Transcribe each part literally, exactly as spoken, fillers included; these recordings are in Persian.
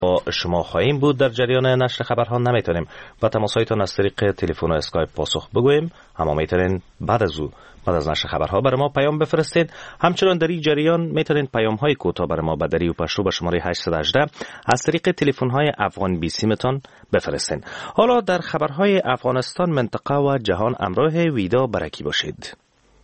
با شما خواهیم بود در جریان نشر خبرها. نمیتونیم با تماسهایتان از طریق تلفن و اسکایپ پاسخ بگوییم، اما میتونین بعد از او بعد از نشر خبرها برای ما پیام بفرستید. همچنان در این جریان میتونین پیام های کوتاه برای ما به دری و پشتو به شماره هشت یک هشت از طریق تلفن های افغان بی سیمتان بفرستین. حالا در خبرهای افغانستان، منطقه و جهان همراه ویدا برکی باشید.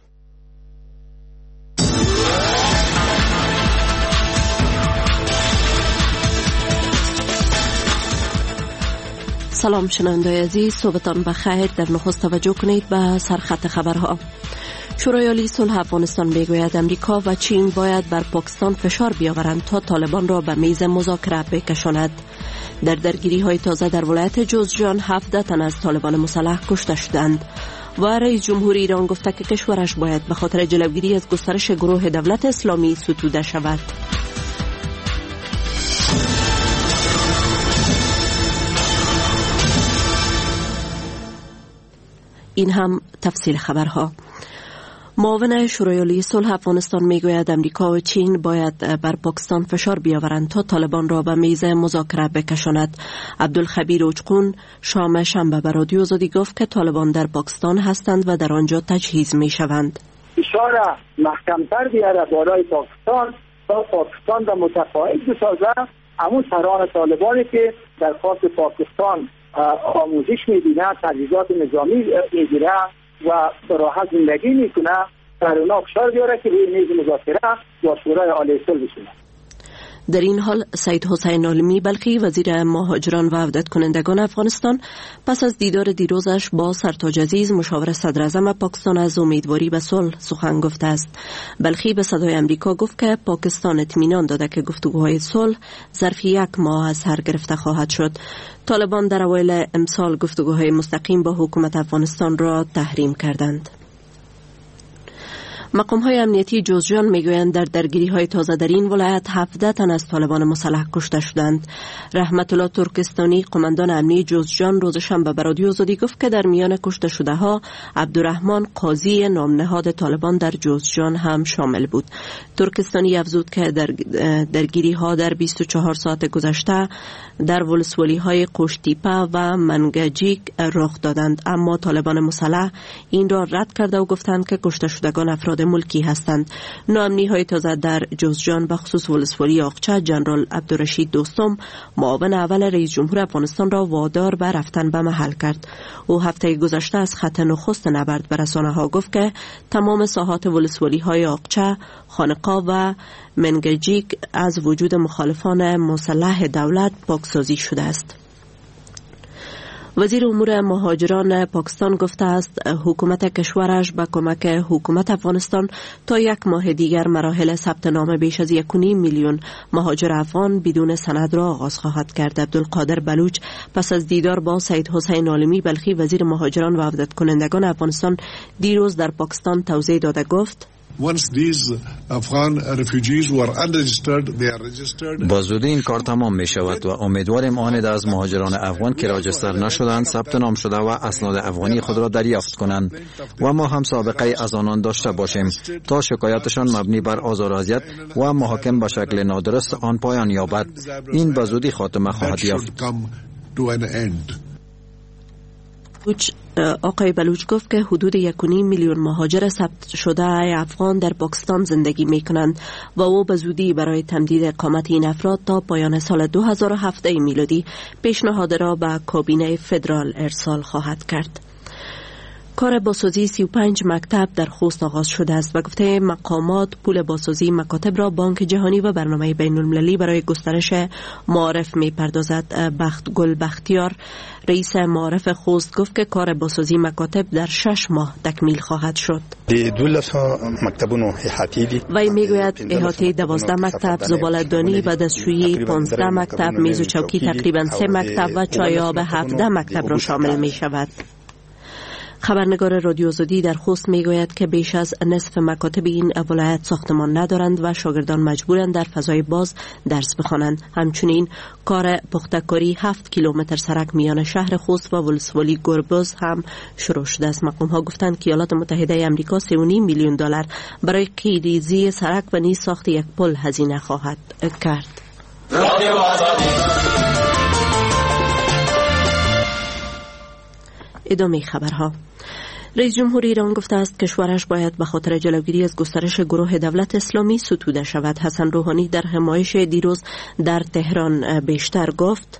سلام شنوندگان عزیز، صبحتان بخیر. در نخست توجه کنید به سرخط خبرها. شورای عالی صلح افغانستان میگوید امریکا و چین باید بر پاکستان فشار بیاورند تا طالبان را به میز مذاکره بکشاند. در درگیری های تازه در ولایت جوزجان هفده تن از طالبان مسلح کشته شدند و رئیس جمهور ایران گفته که کشورش باید به خاطر جلوگیری از گسترش گروه دولت اسلامی ستوده شود. این هم تفصیل خبرها. معاون شورای عالی صلح افغانستان میگوید امریکا و چین باید بر پاکستان فشار بیاورند تا طالبان را به میز مذاکره بکشاند. عبدالخبیر اوچقون شام شنبه به رادیو آزادی گفت که طالبان در پاکستان هستند و در آنجا تجهیز میشوند. فشار محکمتر بیاره بالای پاکستان تا پاکستان را متقاعد بسازد. همون سران طالبانی که در خاک پاکستان آموزش می‌بینه، تجهیزات نظامی می‌گیره و به راحت زندگی میکنه، در اونا فشار بیاره که روی میز مذاکره با شورای عالی صلح بشینه. در این حال سید حسین عالمی بلخی وزیر مهاجران و عودت کنندگان افغانستان پس از دیدار دیروزش با سرتاج عزیز مشاور صدر اعظم پاکستان از امیدواری به صلح سخن گفته است. بلخی به صدای امریکا گفت که پاکستان اطمینان داده که گفتگوهای صلح ظرف یک ماه از سر گرفته خواهد شد. طالبان در اوایل امسال گفتگوهای مستقیم با حکومت افغانستان را تحریم کردند. مقام‌های امنیتی جوزجان میگویند در درگیری‌های تازه در این ولایت هفده تن از طالبان مسلح کشته شدند. رحمت الله ترکستانی قماندان امنی جوزجان روز شنبه به رادیو آزادی گفت که در میان کشته شده‌ها عبدالرحمن قاضی نام نهاد طالبان در جوزجان هم شامل بود. ترکستانی افزود که در درگیری‌ها در بیست و چهار ساعت گذشته در ولسوالی‌های قشتیپه و منگجیک رخ دادند، اما طالبان مسلح این را رد کرده و گفتند که کشته شدگان افراد ملکی هستند. ناامنی های تازه در جوزجان به خصوص ولسوالی آقچه جنرال عبدالرشید دوستم معاون اول رئیس جمهور افغانستان را وادار به رفتن به محل کرد. او هفته گذشته از خط نخست نبرد به رسانه ها گفت که تمام ساحات ولسوالی های آقچه، خانقاه و منگجیک از وجود مخالفان مسلح دولت پاکسازی شده است. وزیر امور مهاجران پاکستان گفته است حکومت کشورش با کمک حکومت افغانستان تا یک ماه دیگر مراحل ثبت نام بیش از یک و نیم میلیون مهاجر افغان بدون سند را آغاز خواهد کرد. عبدالقادر بلوچ پس از دیدار با سید حسین عالمی بلخی وزیر مهاجران و عودت کنندگان افغانستان دیروز در پاکستان توضیح داده گفت با زودی این کار تمام می شود و امیدواریم آن از مهاجران افغان که راجستر نشدند ثبت نام شده و اسناد افغانی خود را دریافت کنند و ما هم سابقه از آنان داشته باشیم تا شکایتشان مبنی بر آزار و اذیت و محاکم به شکل نادرست آن پایان یابد. این به زودی خاتمه خواهد یافت. آقای بلوچ گفت که حدود یک و نیم میلیون مهاجر ثبت شده افغان در پاکستان زندگی می کنند و او به زودی برای تمدید اقامت این افراد تا پایان سال دو هزار و هفت میلادی پیشنهاد را به کابینه فدرال ارسال خواهد کرد. کار بازسازی سی و پنج مکتب در خوست آغاز شده است و گفته مقامات پول بازسازی مکاتب را بانک جهانی و برنامه بین المللی برای گسترش معارف می پردازد. بخت گل بختیار رئیس معارف خوست گفت که کار بازسازی مکاتب در شش ماه تکمیل خواهد شد. وی میگوید احاطه دوازده مکتب، زباله‌دانی و دستشویی پانزده مکتب، میز و چوکی تقریبا سه مکتب و چایاب هفده مکتب را شامل می شود. خبرنگار رادیو آزادی در خوست میگوید که بیش از نصف مکاتب این ولایت ساختمان ندارند و شاگردان مجبورند در فضای باز درس بخوانند. همچنین کار پخته‌کاری هفت کیلومتر سرک میان شهر خوست و ولسوالی گربز هم شروع شده است. مقام ها گفتند که ایالات متحده آمریکا سه و نیم میلیون دلار برای قیریزی سرک و نیز ساخت یک پل هزینه خواهد کرد. رادیو آزادی. ادامه خبرها. رئیس جمهور ایران گفته است کشورش باید به خاطر جلوگیری از گسترش گروه دولت اسلامی ستوده شود. حسن روحانی در همایش دیروز در تهران بیشتر گفت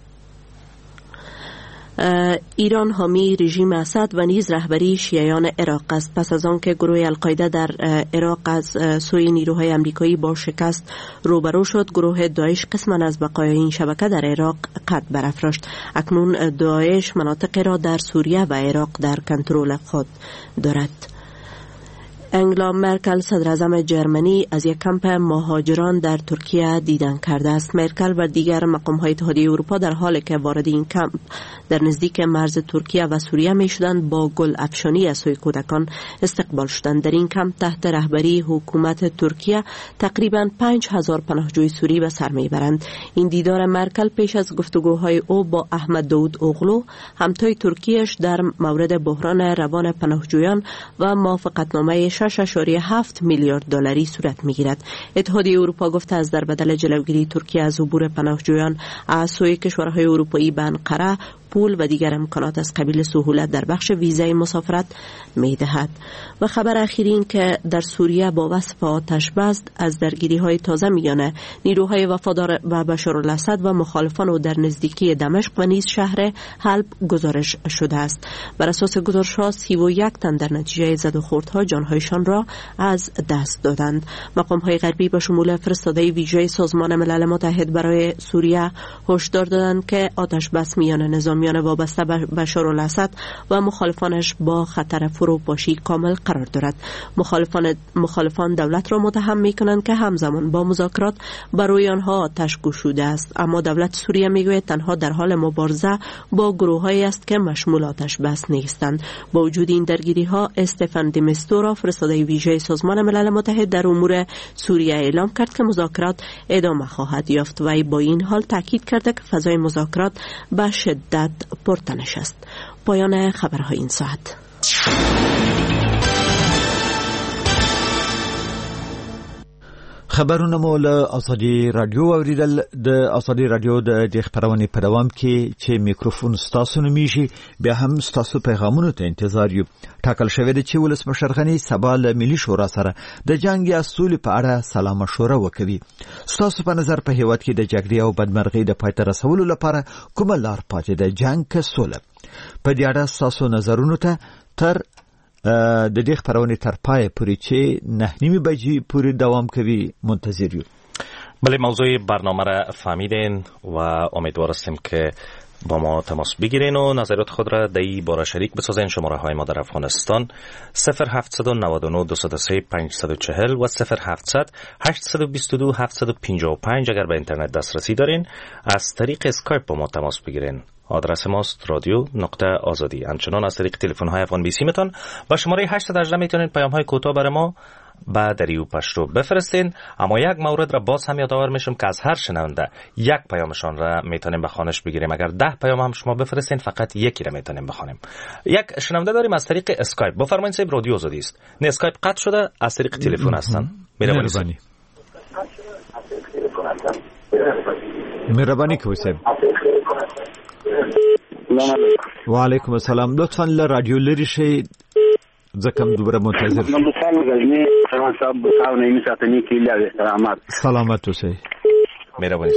ایران حامی رژیم اسد و نیز رهبری شیعیان عراق است. پس از آنکه گروه القاعده در عراق از سوی نیروهای آمریکایی با شکست روبرو شد، گروه داعش قسما از بقای این شبکه در عراق قد برافراشت. اکنون داعش مناطق را در سوریه و عراق در کنترل خود دارد. انگلا مرکل صدر اعظم جرمنی از یک کمپ مهاجران در ترکیه دیدن کرده است. مرکل و دیگر مقام‌های اتحادیه اروپا در حالی که وارد این کمپ در نزدیک مرز ترکیه و سوریه می‌شدند با گل افشانی از سوی کودکان استقبال شدند. در این کمپ تحت رهبری حکومت ترکیه تقریباً پنج هزار پناهجوی سوری به سر میبرند. این دیدار مرکل پیش از گفتگوهای او با احمد داود اوغلو همتای ترکیهش در مورد بحران روان پناهجویان و موافقتنامه شش اشاریه هفت میلیارد دلاری صورت میگیرد. اتحادیه اروپا گفته از در بدل جلوگیری ترکیه از عبور پناهجویان از سوی کشورهای اروپایی به انقره پول و دیگر امکانات از قبیل سهولت در بخش ویزای مسافرت میدهد. و خبر اخیری این که در سوریه با وصف آتش بس از درگیری های تازه میانه نیروهای وفادار و بشار الاسد و مخالفان او در نزدیکی دمشق و نیز شهر حلب گزارش شده است. بر اساس گزارش ها سی و یک تن در نتیجه زد و خوردها جانهایشان را از دست دادند. مقام های غربی با شمول فرستاده ویژه سازمان ملل متحد برای سوریه هشدار دادند که آتش بس میان نظامیان وابسته به بشار الاسد و مخالفانش با خطر فروپاشی کامل قرار دارد. مخالفان مخالفان دولت را متهم میکنند که همزمان با مذاکرات برای آنها آتش گشوده است، اما دولت سوریه میگوید تنها در حال مبارزه با گروهایی است که مشمول آتش بس نیستند. با وجود این درگیری ها استفان دی مستورا فرستاده ویژه سازمان ملل متحد در امور سوریه اعلام کرد که مذاکرات ادامه خواهد یافت و با این حال تاکید کرده که فضای مذاکرات به شدت پرتنش است. پایان خبرهای این ساعت. خبرونه مو له ازادي رادیو اوریدل د ازادي رادیو د خبرونه په دوام کې چې میکروفون ستاسو نمیږي بیا هم ستاسو پیغامونو ته انتظار یو. ټاکل شوی د چې ولسمشر غنی سبا له ملي شورا سره د جنگ یا سولې په اړه سلا مشوره وکړي. ستاسو په نظر په هیواد کې د جګړې او بدمرغۍ د پای ته رسولو لپاره کومه لار پاتې ده، جنگ که سوله؟ په دې اړه ستاسو نظرونو ته تر د دې خبرونه تر پای پورې چې نه نیمه بجې پورې دوام کوي منتظر یو. بله، موضوع برنامه را فهمیدین و امیدوار هستیم که با ما تماس بگیرین و نظرات خود را در این باره شریک بسازین. شماره های ما در افغانستان صفر هفت نه نه دو صفر سه پنج چهار صفر و صفر هفتصد هشتصد و بیست و دو هفتصد و پنجاه و پنج. اگر به اینترنت دسترسی دارین از طریق اسکایپ با ما تماس بگیرین. آدرس ماست رادیو نقطه آزادی. همچنان از طریق تلفن های افغان بیسی متون و شماره هشت یک هشت میتونین پیام های کوتاه برای ما با دریو پشتو بفرستین. اما یک مورد را باز هم یادآور میشم که از هر شنونده یک پیامشان را میتونیم به خوانش بگیریم. اگر ده پیام هم شما بفرستین فقط یکی را میتونیم بخوانیم. یک شنونده داریم از طریق اسکایپ. بفرمایید صاحب، رادیو آزادی است. نه اسکایپ قطع شده، از طریق تلفن هستن. مهربانی مهربانی کوي صاحب. و علیکم السلام. لطفاً ل رادیو لری شي ځکه دوباره منتظر شو. نو سلام غزنی فرمان صاحب صاحب نه می ساتنی کیله سلامات سلامت اوسئ. مهربانی.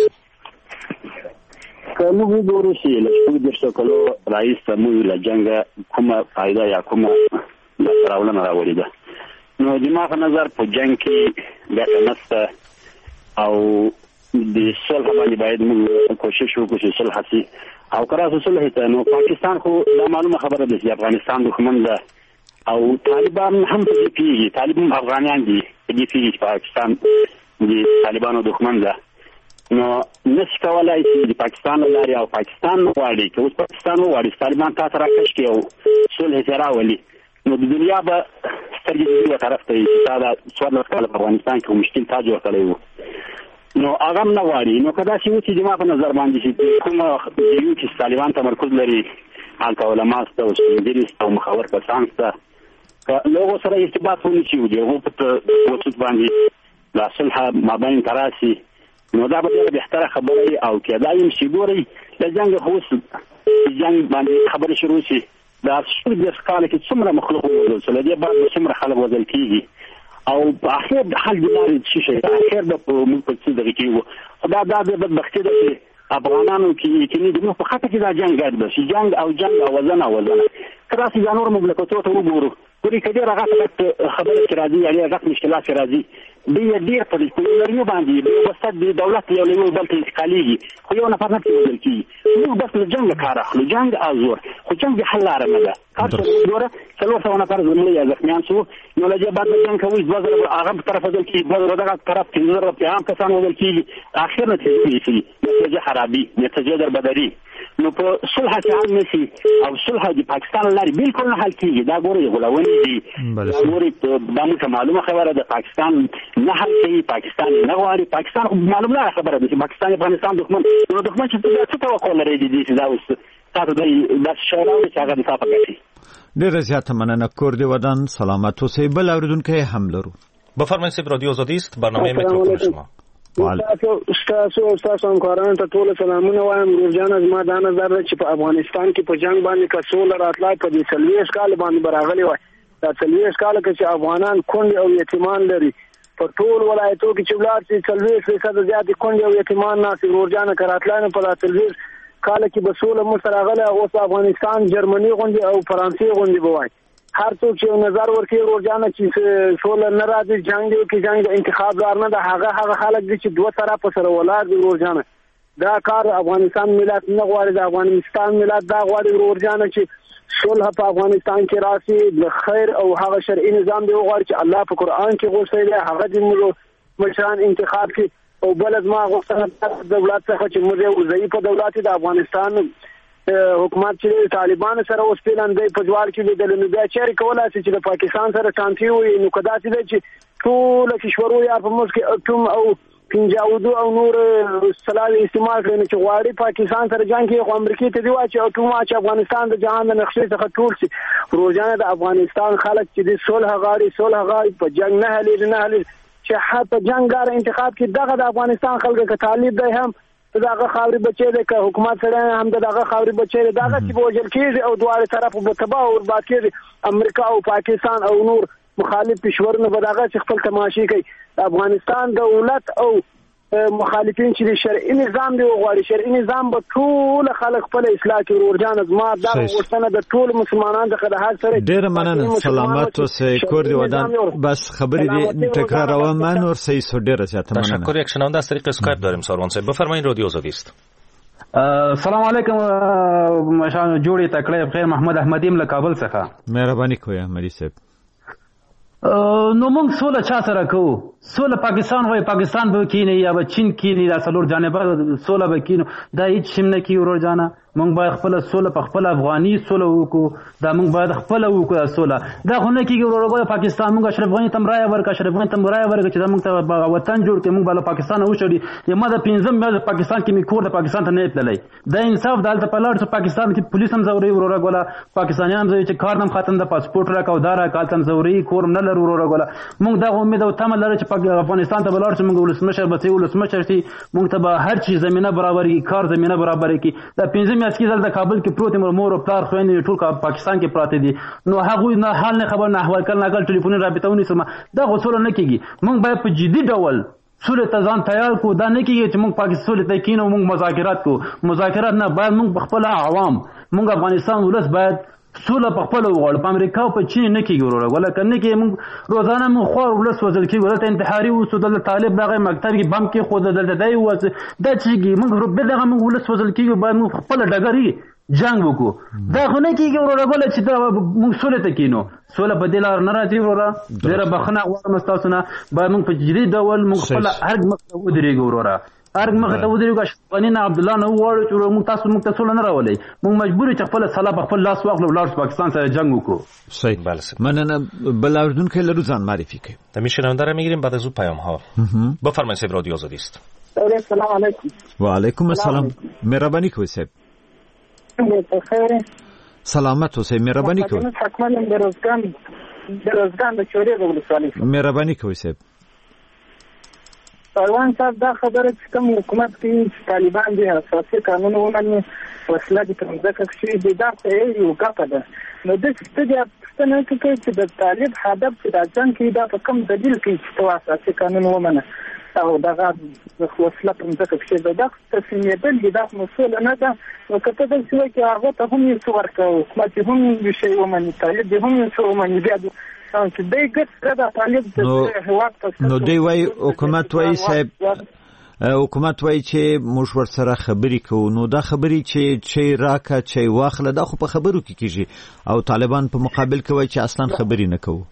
کومه وګورئ چې له دې کلو رئیس مو له جنگ کومه فائدہ یا کومه راولنه راوړي ده. نو د ما په نظر په جنگ کې د نسته او د صلح باندې باید موږ کوشش وکړو چې صلح شي او کراس صلح ته. نو پاکستان خو دا معلومه خبره ده چې افغانستان دښمن ده او طالبان هم په دې پیږي. طالبان افغانان دي په دې پیږي چې پاکستان د طالبانو دښمن ده. نو نشي کولای چې د پاکستان لاري او پاکستان غواړي چې اوس پاکستان غواړي طالبان تاسو راکش کې او صلح ته راولي. نو د دنیا به سترګې دې طرف ته چې دا څوارلس کاله په افغانستان کې مشکل تا جوړ کړی وو. نو هغه نه غواړي. نو کدا چې وتی د ما په نظر باندې چې کومه یو چې طالبان تمرکز لري حالت علماء ته او سپینځري او مخاور کسان ته لوګو سره ارتباط ونی چې دی هغه په وڅ باندې د صلح مابین تراسي نو دا به ډېره بهتره خبره وي. او کېدای هم چې ګورئ د جنګ خو اوس جنګ باندې خبرې شروع شي، دا شپږ دېرش کاله کې څومره مخلوق ووژل شول، دې بعد به څومره خلک وژل کېږي او په اخر د حل د لارې څه شی په اخر به موږ په څه دغه کېږو. خو دا دا د بدبختي ده چې افغانانو کې یقیني دي په خاطر کې دا جنګ ګډ به شي، جنګ او جنګ او وزن او وزن که داسې دا نور مملکتونو ته وګورو، ګورئ که ډېر هغه خبره چې راځي یا ډېر غټ مشکلات چې راځي دوی یې ډېر په لرګیو باندې بس د دولت یو له یو بل ته انتقالېږي، خو یو نفر نه پرې وژل کېږي. موږ بس له جنګ کار اخلو، جنګ او زور، خو جنګ د حل لاره نه ده. کار چې ګوره څلور سوه نفر زلمي یا زخمیان شو، نو له دې بعد د جنګ کوي دوه زره هغه په طرف وژل کېږي، دوه زره دغه طرف پنځه زره پرې عام کسان وژل کېږي، اخر نتیجه کېږي نتیجه خرابي، نتیجه دربدري. نو په صلح کې حل نه شي او صلح د پاکستان لارې بالکل نه حل کېږي. دا ګورئ غلاونې دي، دا ګورئ دا موږ ته معلومه خبره ده پاکستان نه حل کوي، پاکستان نه غواړي. پاکستان خو معلومه خبره ده چې پاکستان افغانستان دښمن، نو دښمن چې څه توقع لري دي چې دا اوس تاسو د بس شوراو چې هغه دفاع وکړي. ډېره زیاته مننه. کور دې ودان سلامت اوسئ. بل اورېدونکی هم لرو. بفرمایئ صاحب، رادیو آزادی است، برنامه میکروفون شما. ستاسو ستاسو همکارانو ته ټول سلامونه وایم. ورجان از ما دا نظر ده چې په افغانستان کې په جنگ باندې که سوله راتلای په دې څلوېښت کال باندې براغلی وای. دا څلوېښت کاله کې چې افغانان کونډې او یتیمان لري په ټول ولایتو کې چې ولاړ شي څلوېښت فیصده زیاتې کونډې او یتیمان ناست دي. ورجانه که راتلای نو په دا څلوېښت کاله کې به سوله موږ ته راغلی، اوس افغانستان جرمني غوندې او فرانسې غوندې به وای. هر څوک چې نظر ورکړي ورجانه چې سوله نه راځي، جنګ دی کې جنګ د انتخاب لار نه ده، هغه هغه خلک دي چې دوه طرفه سره ولاړ دي. ورجانه دا کار افغانستان ملت نه غواړي، د افغانستان ملت دا غواړي ورجانه چې صلح په افغانستان کې راشي، د خیر او هغه شرعي نظام دی وغواړي چې الله په قرآن کې غوښتلی دی، هغه د مشران انتخاب کې. او بل زما غوښتنه دولت څخه چې موږ یو ځای په دولت د افغانستان حکومت چې طالبان سره اوس پیلندې په جوړ کې لیدل، نو بیا چیرې کولای شي چې د پاکستان سره ټانټي وي. نو کدا چې دی چې ټول کشورو یا په موږ کې اټوم او پنجاودو او نور سلاوي استعمال کړي چې غواړي پاکستان سره جنګ کې، خو امریکا ته دی چې اټوم چې افغانستان د جهان د نقشې څخه ټول شي. روزانه د افغانستان خلک چې د صلح غواړي، صلح غواړي، په جنگ نه هلي نه هلي چې حتی جنگار انتخاب کې دغه د افغانستان خلک که طالب دی هم دغه خاوري بچي دی، که حکومت سره هم دغه خاوري بچي دی، دغه چې بوجل کېږي او دواړه طرف به تباہ او برباد کېږي. امریکا او پاکستان او نور مخالف پښورونه به دغه چې خپل تماشې کوي. افغانستان دولت او مخالفین چې شرعي نظام دی وغواړي، شرعي نظام به ټول خلک خپل اصلاح کوي. ورجان زما دا غوښتنه د ټول مسلمانانو څخه د هر سره. ډېره مننه. سلامت اوسئ. کور دې ودان. بس خبرې دې تکراروم. من اور سعید سو ډېره زیاته مننه. تشکر. یک شنونده از طریق اسکایپ داریم. ساروان صاحب بفرمایید، رادیو آزادی است. سلام علیکم. مشان جوړې تکړه بخیر. محمد احمدیم له کابل څخه. مهرباني کوئ احمدي صاحب. نو موږ سوله چا سره کوو؟ سوله پاکستان وای پاکستان به کینی یا به چین کینی، دا څلور جانبه سوله به کینو، دا هیڅ شم نه کی ورور جانا. موږ باید خپل سوله په خپل افغاني سوله وکړو، دا موږ باید خپل وکړو سوله. دا خو نه کیږي ورور پاکستان موږ اشرف غنی تم رای ورک، اشرف غنی تم رای ورک چې موږ ته وطن جوړ کړي، موږ بل پاکستان وشړي. یم دا پنځم بیا پاکستان کې می کور د پاکستان ته نه تللی. دا انصاف دالته په لړ پاکستان کې پولیس هم زوري ورور غولا، پاکستانیان زوی چې کار نم ختم د پاسپورت راکاو دارا کالتم زوري کورم نه لرو ورور غولا. موږ دا امید او تمه لرو چې افغانستان ته بلار چې موږ ولسمشر به سي ولسمشر سي، موږ ته به هر چیز زمينه برابرۍ، کار زمينه برابرۍ کی. دا پنځم میاشتې د کابل کې پروت مور او پلار خويندې ټول پاکستان کې پراته دي. نو هغه نه حال نه خبر نه احوال کله نه ټلیفون رابطهونی سم. دا غوښتل نه کیږي. موږ باید په جدي ډول سوله ته ځان تیار کو. دا نه کیږي چې موږ پاکستان ته کینو موږ مذاکرات کو. مذاکرات نه، باید موږ خپل عوام، موږ افغانستان ولس باید سوله په خپل وغواړو. په امریکا او په چین نه کیږي وروره ولا کنه کې موږ روزانه موږ خو ولس وزل کیږي ولته انتحاري وسو د طالب دغه مکتب کې بم کې خود دلته دی وځ د چیږي موږ رب دغه موږ ولس وزل کیږي باید موږ خپل ډګري جنگ وکړو. دا خو نه کیږي وروره ولا چې دا موږ سوله ته کینو. سوله په دلار نه راځي وروره. ډیره بخنه غواړم تاسو نه، باید موږ په جدي ډول موږ خپل هر مخته ودرېږو وروره. ارګ مخه ته ودرېږو. اشغالین عبد الله نو وړو چې موږ تاسو موږ ته سوله نه راولي. موږ مجبور یو چې خپل صلاح په خپل لاس واخلو ولر پاکستان سره جنگ وکړو. صحیح. بله مننه. بلاردون که لرو زن معرفی که میشنونده را میگیریم بعد از او پیام ها. بفرمایید صاحب، رادیو آزادی است. سلام علیکم. و علیکم السلام. مهربانی کوئ صاحب. بخیر. سلامت اوسئ. مهربانی کوئ. حتما برزګان برزګان د چورې ولسوالۍ. مهربانی کوئ صاحب. سروان صاحب دا خبره چې کوم حکومت کې طالبان دي اساسي قانون ومني وسله د پرمځکه کې دي دا څه یو ګټه ده. نو د ستدي څنګه کوي چې د طالب هدف چې د ځان کې دا په کوم دلیل کې چې اساسي قانون ومنه او دغه وسله پرمځکه کې دا تسلیمیدل دي دا مسؤل نه ده. نو کته د څه کې هغه ته هم یې څور کوي حکومت هم یو شی ومني طالب هم یې څه ومني بیا چې دای ګټه دا طالب د هواد نو دی وای حکومت وای صاحب حکومت وای چې موږ ورسره خبرې کوو نو دا خبرې چې چې راکا چې واخله دا خو په خبرو کې کیږي او طالبان په مقابل کې وای چې اصلا خبرې نه کوو.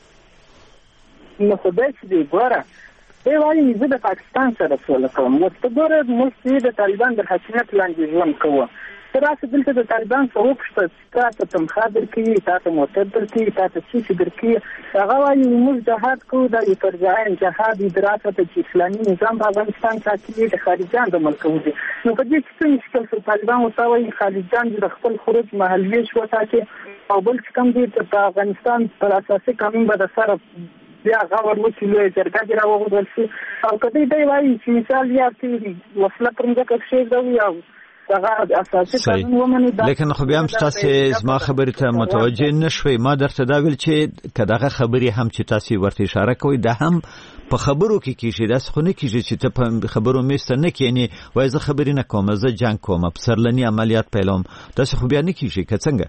نو خو دای چې دی ګوره دی وایي زه د پاکستان سره سوله کوم نو ته ګوره موږ د طالبان د حاکمیت لاندې ژوند کوو تراسه دلته د طالبان څخه وکړه تاسو تمخه درکې تاسو موټر درکې تاسو چې درکې هغه وایي موږ جهاد کوو د فرضاین جهاد دراسه د اسلامي نظام په افغانستان کې د خارجيان د ملک وځي. نو په دې کې څه مشکل طالبان وتاوي خارجيان د خپل خروج محلي شو تاکي او بل څه دي په افغانستان پر اساسي قانون به سره بیا غوړ وچلوي جرګه دی راوغول شي او کله دی وایي چې مثال یا چې وسله پرمځکه شي دوی او دغه اساسي قانون ومني. لیکن خو بیا هم تاسو زما خبرې ته متوجه نشوي. ما درته دا ویل چې کداغه خبرې هم چې تاسو ورته اشاره کوي دا هم په خبرو کې کیږي دا څه نه کیږي چې ته په خبرو میسته نه کینی وای زه خبرې نه کوم زه جنگ کوم په سرلنی عملیات پیلوم دا څه خو بیا نه کیږي که څنګه.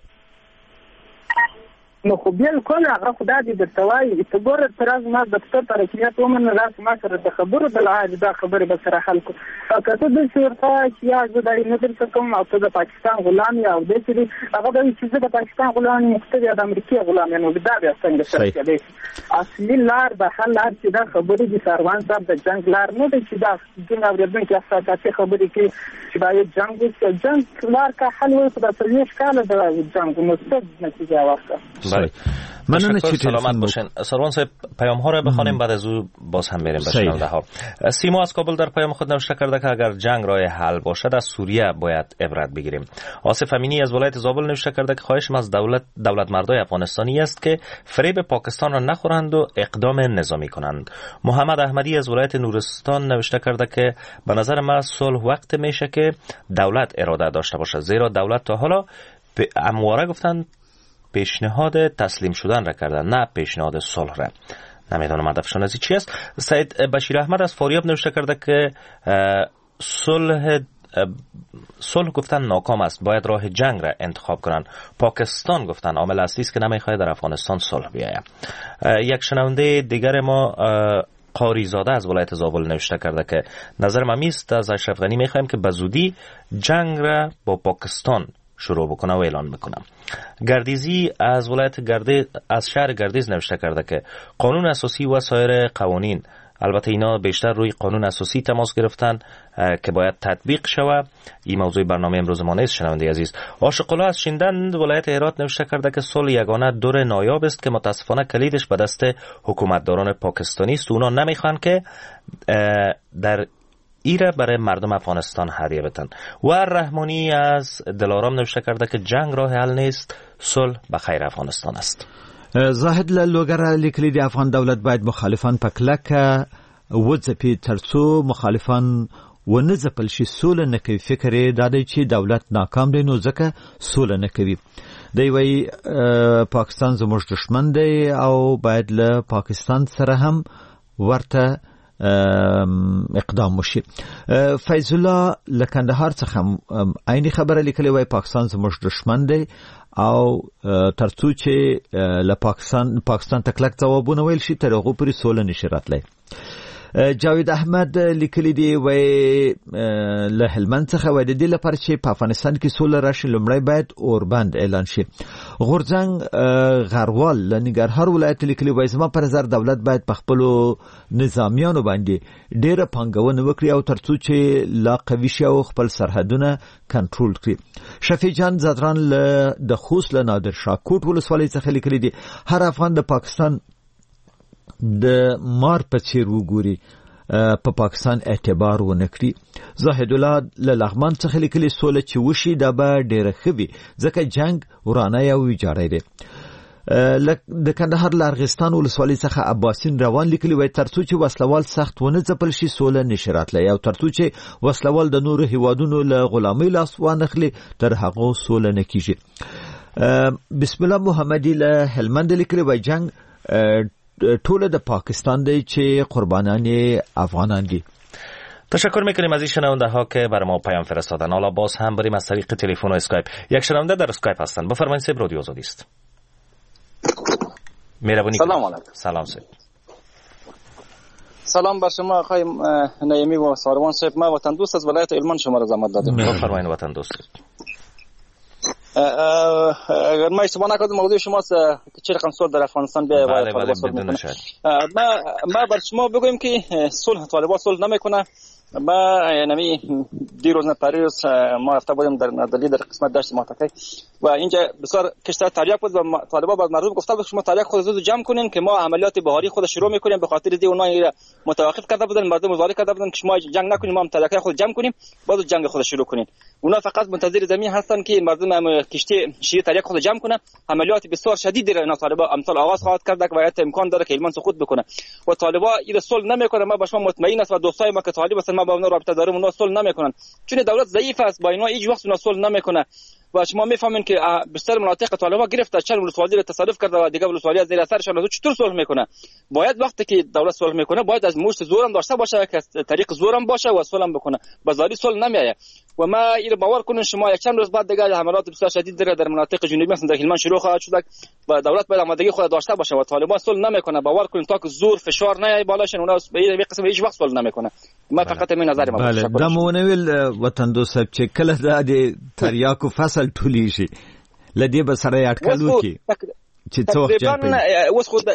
نو خو بیا کول هغه خدای دې درته وایي ته ګوره تراز ما د دفتر پر رسمیت ومنه راس ما سره د خبرو د لحاظ دا خبرې به سره حل کو او که ته داسې ورته چې یا زه دا نه درته کوم او ته د پاکستان غلام یې او داسې دي هغه به وایي چې زه د پاکستان غلام یم ته د امریکې غلام یم نو دا بیا څنګه سره کېدی اصلي لار د حل لار چې دا خبرې دي سروان صاحب د جنګ لار نه دی چې دا جنګ اورېدونکي اساسي خبرې کې چې باید جنګ وشي جنګ لار که حل وي خو دا څلوېښت کاله د جنګ نو څه نتیجه واخله. مننه چې سلامت باشین. سروان صاحب پیام ها را بخوانیم بعد از او باز هم میریم به شنونده ها. سیما از کابل در پیام خود نوشته کرده که اگر جنگ راه حل باشد از سوریه باید عبرت بگیریم. آصف امینی از ولایت زابل نوشته کرده که خواهشم از دولت دولت مردای افغانستانی است که فریب پاکستان را نخورند و اقدام نظامی کنند. محمد احمدی از ولایت نورستان نوشته کرده که به نظر من صلح وقت میشه که دولت اراده داشته باشه زیرا دولت تا حالا به امواره گفتند پیشنهاد تسلیم شدن را کردن نه پیشنهاد صلح را. نمیدونم هدفشون از چی است. سید بشیر احمد از فاریاب نوشته کرده که صلح صلح گفتن ناکام است باید راه جنگ را انتخاب کنن. پاکستان گفتن عامل اصلی است که نمیخواد در افغانستان صلح بیاید. یک شنونده دیگر ما قاری زاده از ولایت زابل نوشته کرده که نظر من است از اشرف غنی میخوایم که به زودی جنگ را با پاکستان شروع بکنه و اعلان میکنم. گردیزی از ولایت گردیز از شهر گردیز نوشته کرده که قانون اساسی و سایر قوانین البته اینا بیشتر روی قانون اساسی تماس گرفتن که باید تطبیق شود. این موضوع برنامه امروز ما نیست. شنونده عزیز عاشق الله از شیندن ولایت هرات نوشته کرده که صلح یگانه دور نایاب است که متاسفانه کلیدش به دست حکومتداران پاکستانی است. اونا نمیخوان که در ایره برای مردم افغانستان هدیه بدن. و رحمانی از دلارام نوشته کرده که جنگ راه حل نیست صلح به خیر افغانستان است. زاهد لوګر لیکلي د افغان دولت باید مخالفان په کلکه وځپي ترڅو مخالفان ونه ځپل شي سوله نه کوي. فکر یې دا دی چې دولت ناکام دی نو ځکه سوله نه کوي. دی وایي پاکستان زموږ دشمن دی او باید له پاکستان سره هم ورته اقدام وشي. فیض الله لکندهار څخه عیني خبره لیکلې وای پاکستان زموږ دشمن دی او ترڅو چې له پاکستان پاکستان تکلک ځوابونه ویل شي تر هغه پورې سوله نشي راتلی. جاوید احمد لیکلی دی وای له هلمند څخه وای د دې لپاره چې په افغانستان کې سوله راشي لومړی باید اوربند اعلان شي. غورځنګ غروال له ننګرهار ولایت لیکلی وای زما پر نظر دولت باید په خپل نظامیانو باندې ډیره پانګونه وکړي او ترڅو چې لا قوي شي او خپل سرحدونه کنټرول کړي. شفیع جان زادران له د خوست له نادر شاه کوټ ولسوالۍ څخه لیکلی دی هر افغان د پاکستان د مار په څیر وګوري په پا پاکستان اعتبار ونه کړي. زاهد الله له لغمان څخه لیکلي سوله چې وشي دا به ډیره ښه وي ځکه جنگ ورانه یا ویجاړی دی. د کندهار لارغستان ولسوالۍ څخه عباسین روان لیکلي وای ترڅو چې وسلوال سخت ونه ځپل شي سوله نشرات لای او ترڅو چې وسلوال د نورو هیوادونو له غلامۍ لاس وانخلي تر هغه سوله نه کیږي. بسم الله محمدي له هلمند لیکلي وای جنگ ټول د پاکستان دی چې قربانان افغانان دي. تشکر میکنیم از این شنونده ها که برای ما پیام فرستادن. حالا باز هم بریم از طریق تلفن و اسکایپ. یک شنونده در اسکایپ هستن. بفرمایید سیب رادیو آزادی است. مهربانی سلام علیکم. سلام سیب. سلام بر شما آقای نعیمی و ساروان صاحب. ما وطن دوست از ولایت هلمند شما را زحمت دادیم. بفرمایید وطن دوست. اگر ما اشتباه نکنم موضوع شما چه رقم صلح در افغانستان بیاید. بله بله بدون شک. ما ما بر شما بگویم که صلح طالبان صلح نمیکنه. ما یعنی دیروز نه پریروز ما رفته بودیم در دلی در قسمت دشت ماتکی و اینجا بسیار کشته تریاک بود و طالبان بعد مردم گفته بود شما تریاک خود زود جمع کنین که ما عملیات بهاری خود شروع میکنیم. به خاطر دی اونها متوقف کرده بودن، مردم مظاهره کرده بودن که شما جنگ نکنیم، ما هم تریاک خود جمع کنیم بعد جنگ خود شروع کنین. اونا فقط منتظر زمین هستن که مردم کشتی شیعه تریاک خود جمع کنه. عملیات بسیار شدید در طالبان امثال آغاز خواهد کرد و حتی امکان داره که هلمند سقوط بکنه و طالبان این صلح نمیکنه. ما با شما مطمئن است و دوستای ما که طالب هستن ما با اونها رابطه داریم، اونا صلح نمیکنن چون دولت ضعیف است. با اینا هیچ وقت اونا صلح نمیکنه و شما میفهمین که بیشتر مناطق طالبان گرفته، چند ولسوالی را تصرف کرده و دیگه ولسوالی از زیر اثرشان از چطور صلح میکنه. باید وقتی که دولت صلح میکنه باید از مشت زورم داشته باشه که طریق زورم باشه و صلح بکنه. بازاری صلح نمیایه و ما این باور کنین شما یک چند روز بعد دیگه حملات بسیار شدید در در مناطق جنوبی مثل در هلمند شروع خواهد شد و دولت باید آمادگی خود داشته باشه و طالبان صلح نمیکنه. باور کنین تا که زور فشار نیای بالاشن اونا به این قسم هیچ وقت صلح نمیکنه. ما فقط همین نظر ما. بله دمونویل وطن دوست چې کله د تریاکو فصل ټولی شي لدی به سره اټکلو کی چې څو وخت تقریبا اوس خو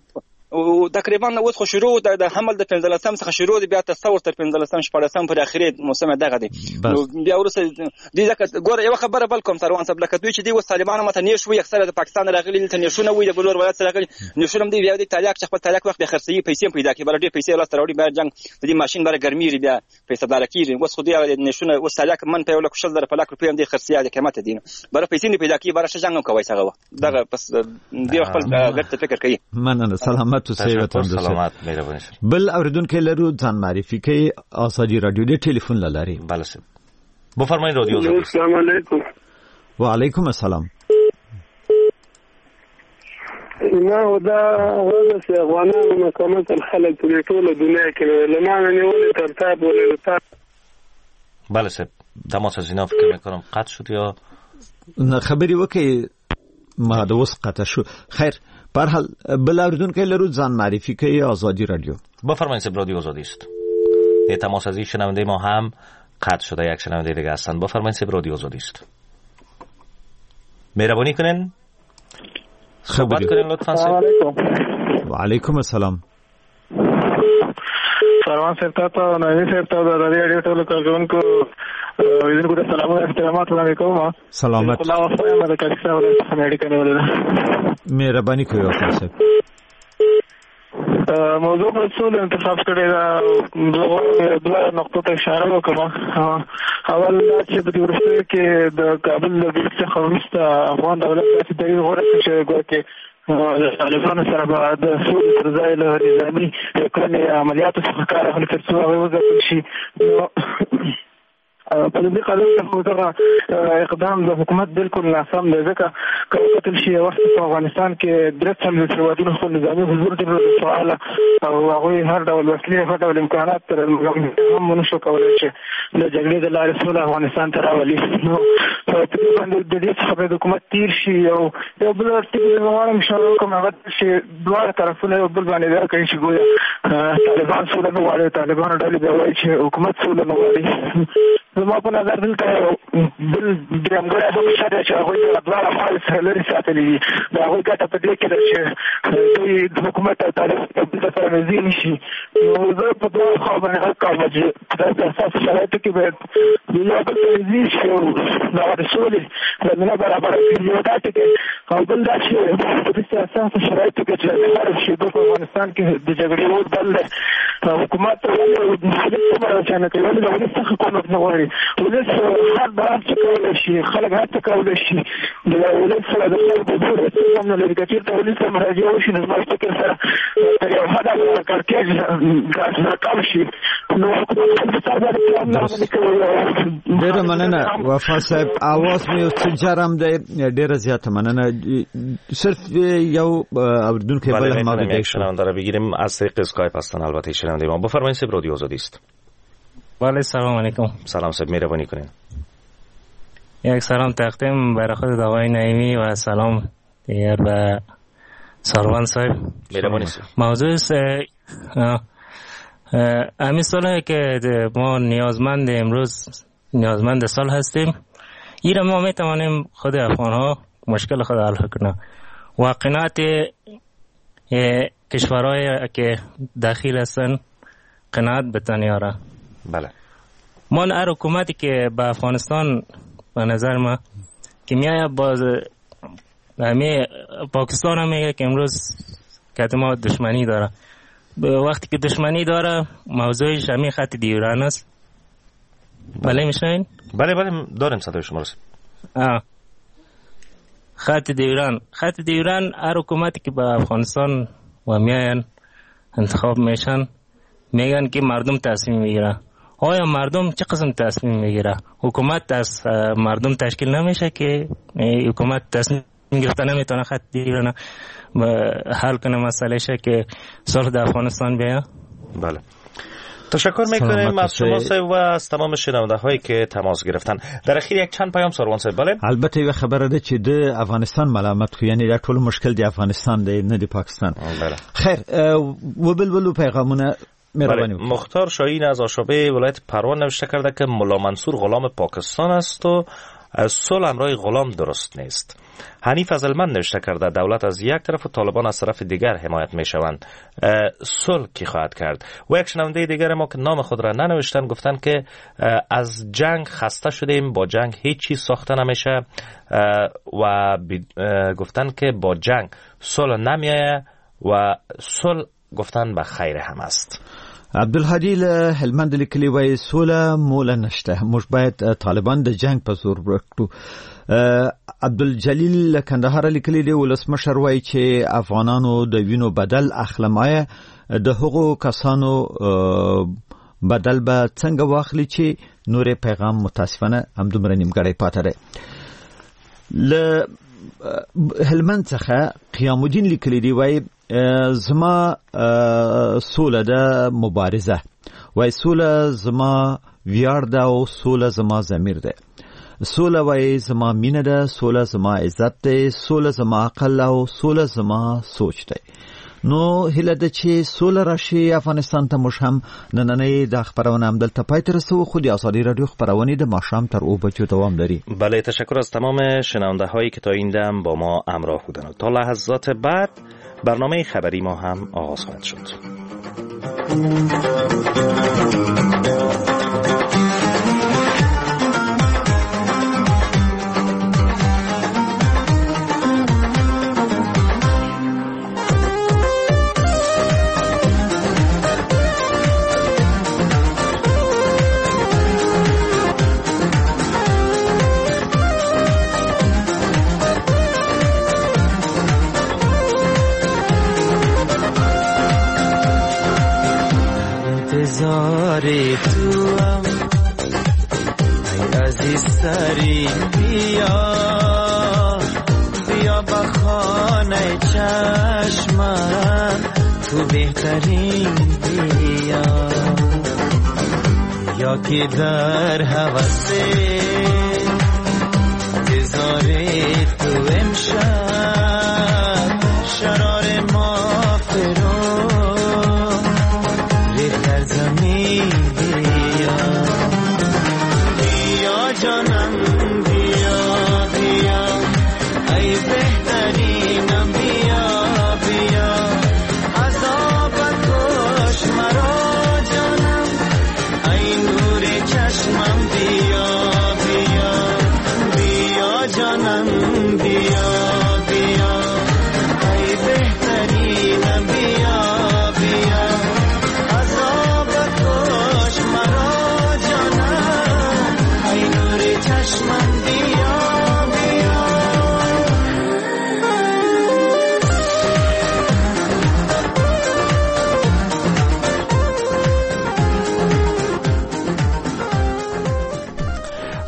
او تقریبا اوس خو شروع د حمل د پنځلسم څخه شروع دی بیا تصور تر پنځلسم شپږلسم پر اخري موسم دغه دی. نو بیا ورسره د ځکه ګوره یو خبره بل کوم سروان صاحب لکه دوی چې دی و طالبان ماته نه شو اکثره د پاکستان راغلي ته نشونه وي د بل ولایت سره راغلي نشونه دی بیا د تالیاک چې خپل تالیاک وخت به خرڅي پیسې پیدا کوي بل ډېر پیسې لاس تراوړي بیا جنگ د دې ماشين بل ګرمي بیا پیسې دار کوي. اوس خو دی نشونه اوس تالیاک من په یو لک شل در په لک روپیا د خرڅي د قیمت دي بل پیسې نه پیدا کوي بل شجنګ کوي څنګه دغه پس دی خپل ګټه فکر کوي. مننه سلامت اوسئ. سلامت مهرباني. بل اوریدونکو لرو ځان معرفي کوي آزادی رادیو د ټلیفون لاري. بله سر بفرمایید رادیو آزادی. السلام علیکم. و علیکم السلام. نه دا هغه چې افغانانو مکمل خلک په ټوله دنیا کې لمانه نیولې ترتاب ولې. بله سر تماس از اینا فکر میکنم قطع شد یا نه خبری وکي ما د وس قطع شو. خیر پر حال بل اوریدونکو لرو ځان معرفی کوي آزادی رادیو. بفرمایید سر رادیو آزادی است. یه تماس از این شنونده ما هم قطع شده. یک شنونده دیگه هستن. بفرمایید سر رادیو آزادی است. مهربانی کنین صحبت کنین لطفا. سلام علیکم. و علیکم السلام. سروان صاحب ته نوې صاحب ته د رادیو ټولو کارکونکو ویدونکو ته سلام او احترامات وړاندې کوم. سلامت. الله وفای ما د کلیسا ولې خمېړي کنه ولې مهرباني کوي او صاحب. موضوع په څول انتخاب کړی دا بل نقطه ته اشاره وکړم. اول چې په دې ورسته کې د کابل د بیرته خورسته افغان دولت د دې غوړه چې ګوکه طالبانو سره بعد سود ترځای له نظامی کړنې عملیاتو څخه کار اخلي تر څو هغه وځي شي. په دې قانون کې دغه اقدام د حکومت بالکل ناسم دی ځکه که قتل شي وخت په افغانستان کې درڅل سروادونو خپل نظامی حضور د سوال او هغه هر ډول وسلې هر ډول امکانات تر هم نشو کولای چې د جګړې د لارې سره افغانستان ته راولي. نو په دې باندې د دې څخه د حکومت تیر شي او یو بل ټیپ غواړم چې کوم هغه چې دوه طرفونه یو بل باندې دا کوي چې ګویا طالبان سره نه غواړي طالبان ډلې به وایي چې حکومت سره نه غواړي. زما په نظر دلته بل درمګړی هم شته چې هغوی د دواړه خواوې څخه لرې ساتلي دي. د هغوی ګټه په دې کې ده چې دوی د حکومت او طالب بل ته سره نږدې نه شي. نو زه په دواړو خواو باندې غږ کوم چې په اساسي شرایطو کې باید یو بل ته نږدې شي او دغه د سولې زمینه برابره کړي. یو دا ټکی او بل دا چې په داسې اساسي شرایطو کې چې د هر شېبه په افغانستان کې د جګړې اور بل دی. حکومت ولې څومره چانه کوي ولې د ولې څخه کومک نه غواړي ولس هر بار چې کول شي خلک هڅه کول شي د ولس سره د خلکو د رسوم نه لري چې ته ولس ته مراجعه وشي نو زما فکر سره تر یو حد کارکېج ناکام شي نو ډېره مننه وفا صاحب اواز مې یو څه جرم دی ډېره زیاته مننه صرف یو اوردونکو بل ما یک شنونده را بگیریم از طریق اسکایپ هستن البته شنونده ما بفرمایید سب رادیو آزادی است. بله سلام علیکم. سلام سب مهربانی کنین. یک سلام تقدیم برای خود آقای نعیمی و سلام دیگر به سروان صاحب. مهربانی سب. موضوع است همین ساله که ما نیازمند امروز نیازمند سال هستیم این ما می توانیم خود افغان ها مشکل خود حل کنیم و قناعت کشورهای که داخل هستن قناعت بتانیاره. بله ما هر حکومتی که به افغانستان به نظر ما که میایه باز همه پاکستان هم میگه که امروز که ما دشمنی داره وقتی که دشمنی داره موضوعش همین خط دیوران است. بله میشنین؟ بله بله داریم صدای شما رسید. آه خط دیوران خط دیوران هر حکومتی که به افغانستان و میاین انتخاب میشن میگن که مردم تصمیم میگیره. آیا مردم چه قسم تصمیم میگیره؟ حکومت از مردم تشکیل نمیشه که حکومت تصمیم گرفته نمیتونه خط دیوران حل کنه مسئله شه که صلح در افغانستان بیاید؟ بله تشکر میکنیم از شما صاحب و از تمام شنونده هایی که تماس گرفتن. در اخیر یک چند پیام سروان صاحب. بله البته یو خبره ده چې د افغانستان ملامت خو یعنی دا ټول مشکل دی افغانستان دی نه دی پاکستان. بله خیر و بلبلو پیغامونه مهربانی. مختار شاهین از آشابه ولایت پروان نوشته کرده که ملا منصور غلام پاکستان است و صلح امرای غلام درست نیست. حنیف از المن نوشته کرده دولت از یک طرف و طالبان از طرف دیگر حمایت می شوند. صلح کی خواهد کرد؟ و یک شنونده دیگر ما که نام خود را ننوشتن گفتن که از جنگ خسته شدیم با جنگ هیچ چیز ساخته نمیشه و گفتن که با جنگ صلح نمیایه و صلح گفتن به خیر هم است. عبدالهادی له هلمند لیکلی وای سوله مولا نشته موږ باید طالبان د جنگ په زور ورکړو. عبدالجلیل کندهار لیکلی دی ولسمشر وای چې افغانانو د وینو بدل اخلمایه د هغو کسانو بدل به څنګه واخلي چې نور پیغام متاسفانه همدومره نیمګړی پاتې دی. له هلمند څخه قیام الدین لیکلی دی وای زما سوله ده مبارزه وای سوله زما ویار ده او سوله زما ضمیر ده. سوله وای زما مینه ده، سوله زما عزت ده، سوله زما عقل او سوله زما سوچ ده. نو هله ده چې سوله راشي افغانستان ته موږ هم نننۍ د خبرونه هم دلته پای ته رسوو. خو د آزادی رادیو خبرونه د ماښام تر اوه بجو دوام داری. بله تشکر از تمام شنونده هایی که تا این دم با ما همراه بودند. تا لحظات بعد برنامه خبری ما هم آغاز خواهد شد. انتظاری تو هم ای عزیز سری بیا بیا با خانه چشمم تو بهترین بیا یا که در حوثه انتظاری تو امشب شرار ما فرو در زمین بیا بیا جانم بیا بیا ای بهترینم بیا بیا عذاب کش مرا جانم ای نور چشمم بیا بیا بیا جانم بیا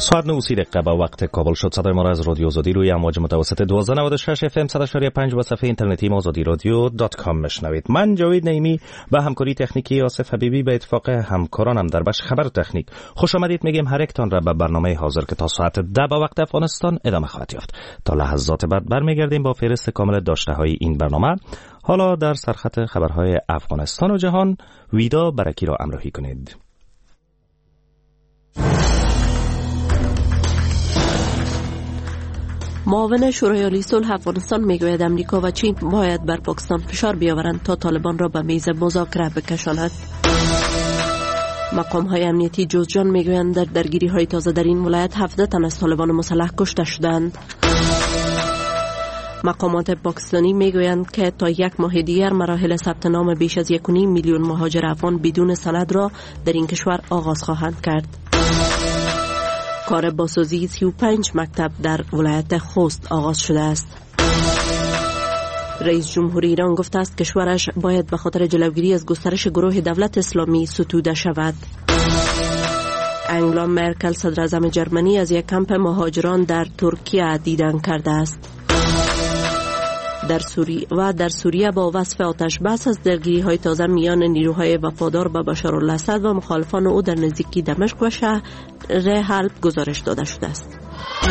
ساعت نه دقیقه به وقت کابل شد. صدای ما را از رادیو آزادی روی امواج متوسط دوازده نود و شش اف ام صد و شش و پنج و صفحه اینترنتی ما آزادی رادیو دات کام میشنوید. من جاوید نعیمی و همکاری تکنیکی آصف حبیبی به اتفاق همکارانم در بخش خبر تکنیک خوش آمدید میگیم. هر یکتان را به برنامه حاضر که تا ساعت ده به وقت افغانستان ادامه خواهد یافت. تا لحظات بعد برمیگردیم با فهرست کامل داشته های این برنامه. حالا در سرخط خبرهای افغانستان و جهان ویدا برکی را همراهی کنید. معاون شورای عالی صلح افغانستان میگوید امریکا و چین باید بر پاکستان فشار بیاورند تا طالبان را به میز مذاکره بکشاند. مقام های امنیتی جوزجان میگویند در درگیری های تازه در این ولایت هفده تن از طالبان مسلح کشته شدند. مقامات پاکستانی میگویند که تا یک ماه دیگر مراحل ثبت نام بیش از یک و نیم میلیون مهاجر افغان بدون سند را در این کشور آغاز خواهند کرد. کار بازسازی سی و پنج مکتب در ولایت خوست آغاز شده است. رئیس جمهور ایران گفته است کشورش باید به خاطر جلوگیری از گسترش گروه دولت اسلامی ستوده شود. انگلا مرکل صدر اعظم جرمنی از یک کمپ مهاجران در ترکیه دیدن کرده است. در سوریه و در سوریه با وصف آتش بس از درگیری های تازه میان نیروهای وفادار به بشارالاسد و مخالفان او در نزدیکی دمشق و شهر حلب گزارش داده شده است.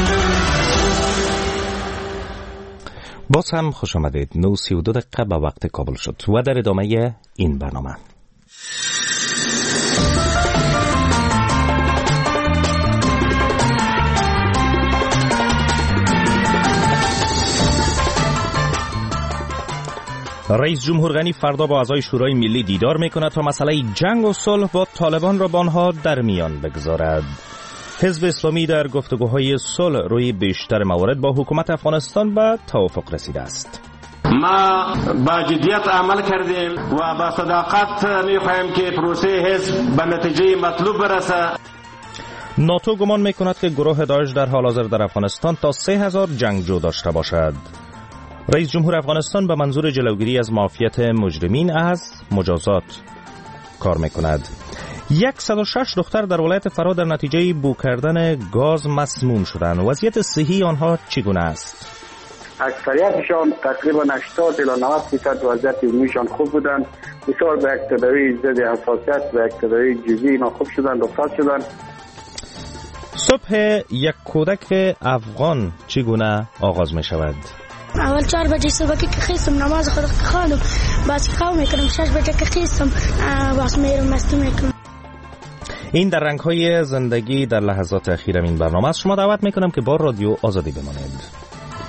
باز هم خوش آمدید. نه و سی و دو دقیقه به وقت کابل شد و در ادامه این برنامه رئیس جمهور غنی فردا با اعضای شورای ملی دیدار میکند تا مسئله جنگ و صلح با طالبان را با آنها در میان بگذارد. حزب اسلامی در گفتگوهای صلح روی بیشتر موارد با حکومت افغانستان به توافق رسیده است. ما با جدیت عمل کردیم و با صداقت میخواهیم که پروسه حزب به نتیجه مطلوب برسه. ناتو گمان میکند که گروه داعش در حال حاضر در افغانستان تا سه هزار جنگجو داشته باشد. رئیس جمهور افغانستان به منظور جلوگیری از معافیت مجرمین از مجازات کار میکند. صد و شش دختر در ولایت فرا در نتیجه بو کردن گاز مسموم شدند. وضعیت صحی آنها چگونه است؟ اکثریتشان تقریبا هشتاد الی نود درصد وضعیت عمومیشان خوب بودند. بسیار به یک تداوی ضد حساسیت و یک تداوی جزئی اینا خوب شدند، رخصت شدند. صبح یک کودک افغان چگونه آغاز می شود؟ اول چهار بجه صبح که خیستم نماز خود خواندم، بعد خواب میکنم شش بجه که خیستم باز میرم مستی میکنم. این در رنگ‌های زندگی در لحظات اخیر این برنامه است. شما دعوت میکنم که با رادیو آزادی بمانید.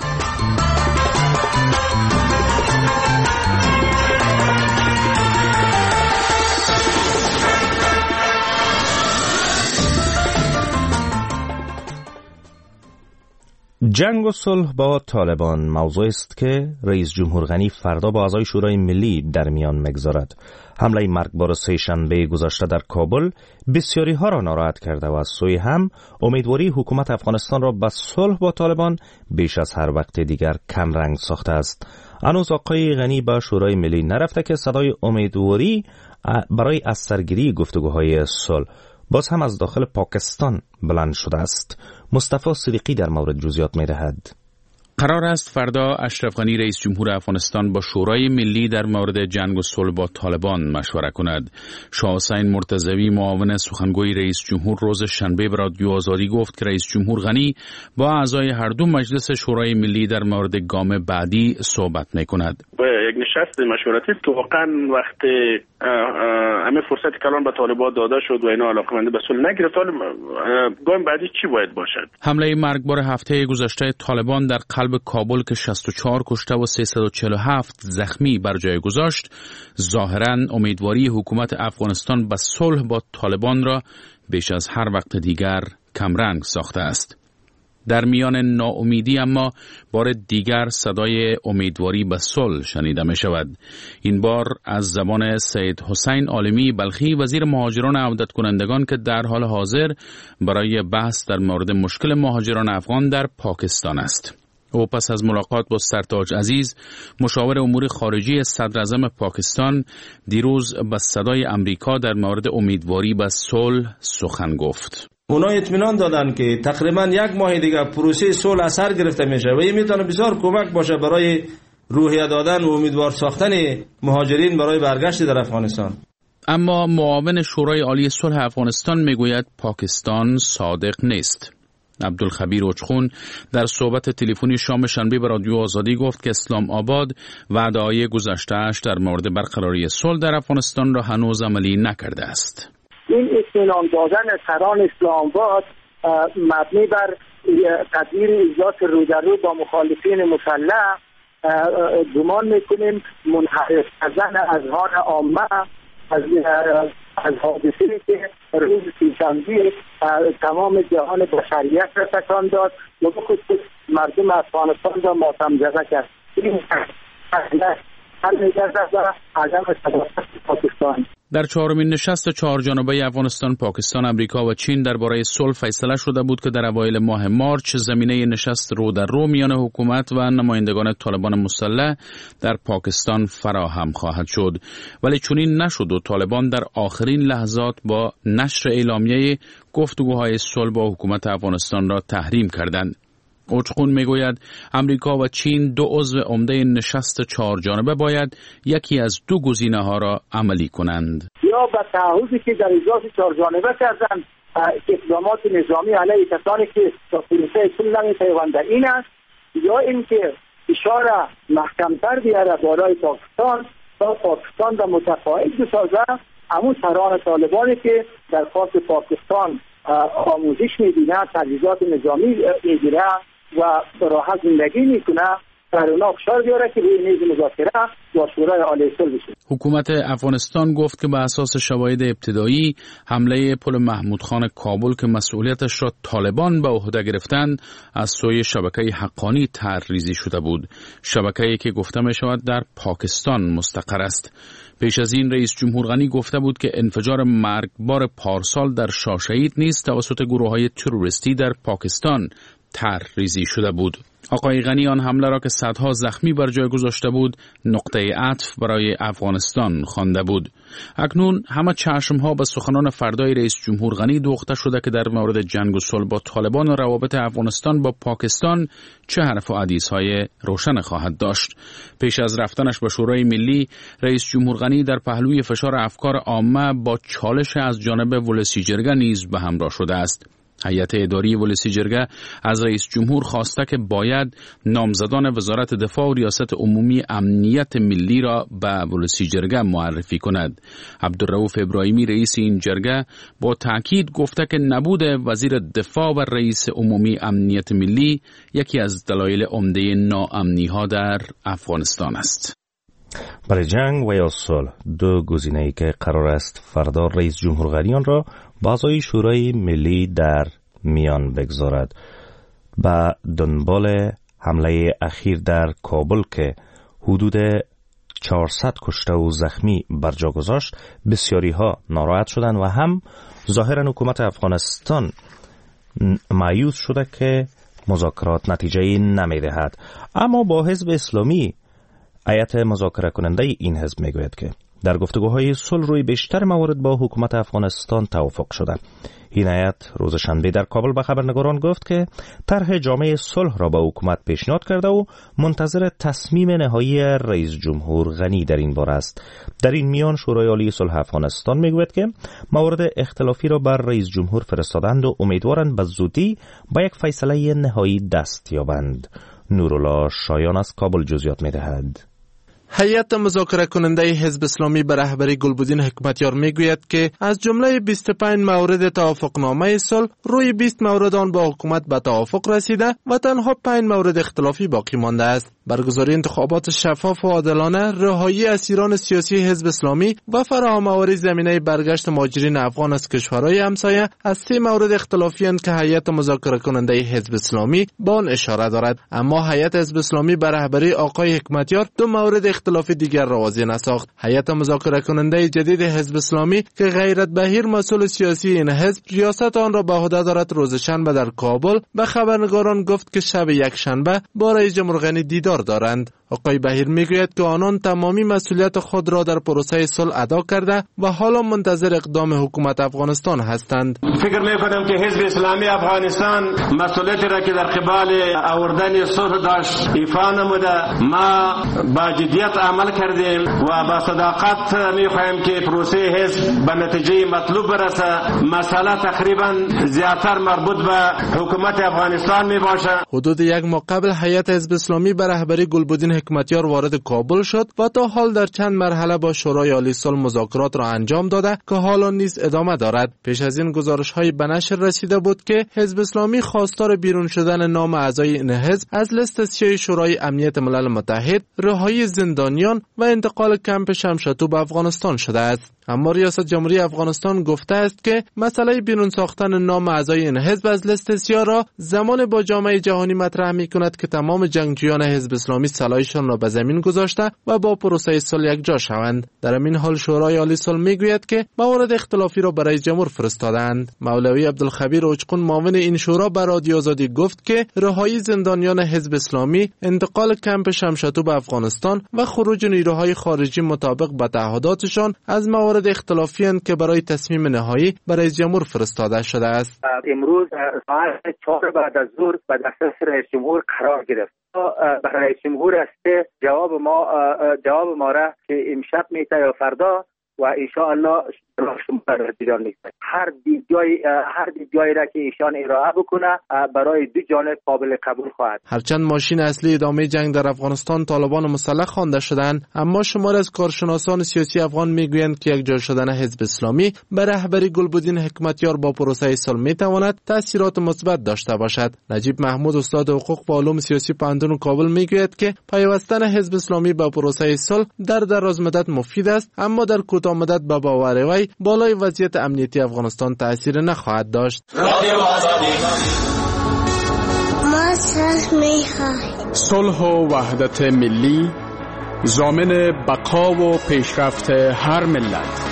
جنگ و صلح با طالبان موضوع است که رئیس جمهور غنی فردا با اعضای شورای ملی در میان میگذارد. حمله مرگبار سه شنبه گذشته در کابل بسیاری ها را ناراحت کرده و از سوی هم امیدواری حکومت افغانستان را به صلح با طالبان بیش از هر وقت دیگر کم رنگ ساخته است. هنوز آقای غنی به شورای ملی نرفته که صدای امیدواری برای از سرگیری گفتگوهای صلح باز هم از داخل پاکستان بلند شده است. مصطفی صدیقی در مورد جزئیات می دهد. قرار است فردا اشرف غنی رئیس جمهور افغانستان با شورای ملی در مورد جنگ و صلح با طالبان مشوره کند. شاه حسین مرتضوی معاون سخنگوی رئیس جمهور روز شنبه به رادیو آزادی گفت که رئیس جمهور غنی با اعضای هر دو مجلس شورای ملی در مورد گام بعدی صحبت می کند. یک نشست مشورتی تو واقعا وقت همه فرصت کلان به طالبان داده شد و اینا علاقمند به صلح نگرفت. گام بعدی چی باید باشد؟ حمله مرگبار هفته گذشته طالبان در قلب کابل که شصت و چهار کشته و سیصد و چهل و هفت زخمی بر جای گذاشت ظاهراً امیدواری حکومت افغانستان به صلح با طالبان را بیش از هر وقت دیگر کمرنگ ساخته است. در میان ناامیدی اما بار دیگر صدای امیدواری به صلح شنیده می شود. این بار از زبان سید حسین عالمی بلخی وزیر مهاجران عودت کنندگان که در حال حاضر برای بحث در مورد مشکل مهاجران افغان در پاکستان است. او پس از ملاقات با سرتاج عزیز مشاور امور خارجی صدر اعظم پاکستان دیروز به صدای امریکا در مورد امیدواری به صلح سخن گفت. اونا اطمینان دادن که تقریبا یک ماه دیگه پروسه صلح اثر گرفته میشه و این میتونه بسیار کمک باشه برای روحیه دادن و امیدوار ساختن مهاجرین برای برگشت در افغانستان. اما معاون شورای عالی صلح افغانستان میگوید پاکستان صادق نیست. عبدالخبیر اوچخون در صحبت تلفنی شام شنبه به رادیو آزادی گفت که اسلام آباد وعده‌های گذشته‌اش در مورد برقراری صلح در افغانستان را هنوز عملی نکرده است. این اطمینان دادن سران اسلام آباد مبنی بر تدبیر اجلاس رو در رو با مخالفین مسلح گمان میکنیم منحرف کردن اذهان عامه از از حادثه‌ای که روز سه‌شنبه تمام جهان بشریت را تکان داد و بخصوص مردم افغانستان را ماتم زده کرد. این هر می‌گردد به عدم صداقت پاکستان. در چهارمین نشست چهار جانبه افغانستان، پاکستان، امریکا و چین درباره صلح فیصله شده بود که در اوایل ماه مارچ زمینه نشست رو در رو میان حکومت و نمایندگان طالبان مسلح در پاکستان فراهم خواهد شد، ولی چنین نشد و طالبان در آخرین لحظات با نشر اعلامیه گفتگوهای صلح با حکومت افغانستان را تحریم کردند. اوچخون میگوید امریکا و چین دو عضو عمده نشست چهار جانبه باید یکی از دو گزینه ها را عملی کنند. یا به تعهدی که در اجلاس چهار جانبه کردند اقدامات نظامی علیه کسانی که با پروسه صلح نمی‌پیوندند این است، یا اینکه فشار محکم‌تر بیاره بالای پاکستان تا پاکستان را متقاعد بسازد همون سران طالبانی که در خاص پاکستان آموزش می‌بینند، تجهیزات نظامی می‌گیرند و راحت زندگی میکنه در اونا فشار بیاره که روی میز مذاکره با شورای عالی صلح بشه. حکومت افغانستان گفت که به اساس شواهد ابتدایی حمله پل محمود خان کابل که مسئولیتش را طالبان به عهده گرفتند از سوی شبکه حقانی طرحریزی شده بود، شبکه‌ای که گفته می شود در پاکستان مستقر است. پیش از این رئیس جمهور غنی گفته بود که انفجار مرگبار پارسال در شاشهید نیز توسط گروه‌های تروریستی در پاکستان طرحریزی شده بود. آقای غنی آن حمله را که صدها زخمی بر جای گذاشته بود نقطه عطف برای افغانستان خوانده بود. اکنون همه چشم‌ها به سخنان فردای رئیس جمهور غنی دوخته شده که در مورد جنگ و صلح با طالبان و روابط افغانستان با پاکستان چه حرف و حدیث‌های روشن خواهد داشت. پیش از رفتنش به شورای ملی، رئیس جمهور غنی در پهلوی فشار افکار عامه با چالش از جانب ولسی جرگه نیز به همراه شده است. هیئت اداری ولسی جرگه از رئیس جمهور خواسته که باید نامزدان وزارت دفاع و ریاست عمومی امنیت ملی را به ولسی جرگه معرفی کند. عبدالرؤوف ابراهیمی رئیس این جرگه با تاکید گفته که نبود وزیر دفاع و رئیس عمومی امنیت ملی یکی از دلایل عمده ناامنی ها در افغانستان است. برای جنگ و یا صلح دو گزینه‌ای که قرار است فردا رئیس جمهور غنی را با اعضای شورای ملی در میان بگذارد. با دنبال حمله اخیر در کابل که حدود چهارصد کشته و زخمی بر جا گذاشت، بسیاری ها ناراحت شدند و هم ظاهرا حکومت افغانستان مایوس شده که مذاکرات نتیجه نمی دهد. اما با حزب اسلامی، هیئت مذاکره کننده این حزب میگوید که در گفتگوهای صلح روی بیشتر موارد با حکومت افغانستان توافق شده. این هیئت روز شنبه در کابل به خبرنگاران گفت که طرح جامع صلح را به حکومت پیشنهاد کرده و منتظر تصمیم نهایی رئیس جمهور غنی در این باره است. در این میان شورای عالی صلح افغانستان میگوید که موارد اختلافی را بر رئیس جمهور فرستادند و امیدوارند به زودی با یک فیصله نهایی دست یابند. نورالله شایان از کابل جزئیات میدهد. هیئت مذاکره کننده حزب اسلامی به رهبری گلبدین حکمتیار میگوید که از جمله بیست و پنج مورد توافقنامه صلح روی بیست مورد آن با حکومت به توافق رسیده و تنها پنج مورد اختلافی باقی مانده است. برگزاری انتخابات شفاف و عادلانه، رهایی اسیران سیاسی حزب اسلامی و فراهم‌آوری زمینه برگشت مهاجرین افغان از کشورهای همسایه از سه مورد اختلافی اند که هیئت مذاکره کننده حزب اسلامی با آن اشاره دارد. اما هیئت حزب اسلامی به رهبری آقای حکمتیار دو مورد اختلافی دیگر را واضح نساخت. هیئت مذاکره کننده جدید حزب اسلامی که غیرت بهیر مسئول سیاسی این حزب ریاست آن را به عهده دارد، روز شنبه در کابل به خبرنگاران گفت که شب یک شنبه با رئیس جمهور غنی دیدار دارند. آقای بهیر میگوید که آنان تمامی مسئولیت خود را در پروسه صلح ادا کرده و حالا منتظر اقدام حکومت افغانستان هستند. فکر میکنم که حزب اسلامی افغانستان مسئولیتی را که در قبال آوردن صلح داشت ایفا نموده. ما با جدیت عمل کردیم و با صداقت میخواهیم که پروسه حزب به نتیجه مطلوب برسه. مسئله تقریبا زیادتر مربوط به حکومت افغانستان می باشه. حدود یک ماه قبل هیئت حزب اسلامی به رهبری گلبدین حکمتیار وارد کابل شد و تا حال در چند مرحله با شورای عالی صلح مذاکرات را انجام داده که حالا نیز ادامه دارد. پیش از این گزارش های به نشر رسیده بود که حزب اسلامی خواستار بیرون شدن نام اعضای این حزب از لیست سیاه شورای امنیت ملل متحد، رهایی زندانیان و انتقال کمپ شمشتو به افغانستان شده است. اما ریاست جمهوری افغانستان گفته است که مسئله بیرون ساختن نام اعضای این حزب از لیست سیاه را زمان با جامعه جهانی مطرح می کند که تمام جنگجویان حزب اسلامی سلاحشان را به زمین گذاشته و با پروسه صلح یکجا شوند. در این حال شورای عالی صلح میگوید که موارد اختلافی را برای جمهور فرستادند. مولوی عبدالخبیر اوچقون معاون این شورا به رادیو آزادی گفت که رهایی زندانیان حزب اسلامی، انتقال کمپ شمشتو به افغانستان و خروج نیروهای خارجی مطابق با تعهداتشان از موارد اختلافی هستند که برای تصمیم نهایی برای جمهور فرستاده شده است. امروز ساعت چهار بعد از ظهر به دسترس رئیس جمهور قرار گرفت. به رئیس جمهور است جواب ما جواب ما را که امشب میته یا فردا و ان شاء الله برای دیدار نیست. هر دیدگاهی هر دیدگاهی را که ایشان ارائه بکنه برای دو جانب قابل قبول خواهد. هرچند ماشین اصلی ادامه جنگ در افغانستان طالبان مسلح خوانده شدند، اما شمار از کارشناسان سیاسی افغان میگویند که یکجا شدن حزب اسلامی به رهبری گلبدین حکمتیار با پروسه صلح میتواند تاثیرات مثبت داشته باشد. نجیب محمود استاد حقوق و علوم سیاسی پانتون کابل میگوید که پیوستن حزب اسلامی به پروسه صلح در دراز مدت مفید است، اما در کوتاه مدت به باور وی بالای وضعیت امنیتی افغانستان تأثیر نخواهد داشت. ما صلح می‌خواهیم. صلح و وحدت ملی ضامن بقا و پیشرفت هر ملت.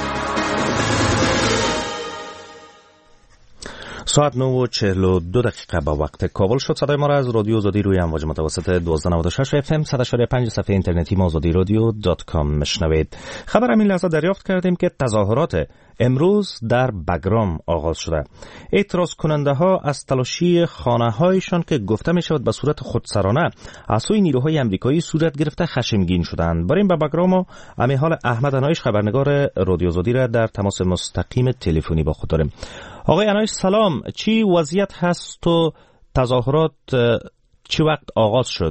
ساعت نه و چهل و دو دقیقه با وقت کابل شد. صدای ما را از رادیو آزادی روی امواج متوسط دویست و نود و شش اف ام صد و پنج صفحه اینترنتی ما آزادی رادیو دات کام مشنوید. خبر همین لحظه دریافت کردیم که تظاهرات امروز در بگرام آغاز شده. اعتراض کننده ها از تلاشی خانه هایشان که گفته می شود به صورت خودسرانه از سوی نیروهای امریکایی صورت گرفته خشمگین شدند. بریم به بگرام و امی حال احمد انایش خبرنگار رادیو آزادی را در تماس مستقیم تلفنی با خود داریم. آقای انایش سلام، چی وضعیت هست و تظاهرات چی وقت آغاز شد؟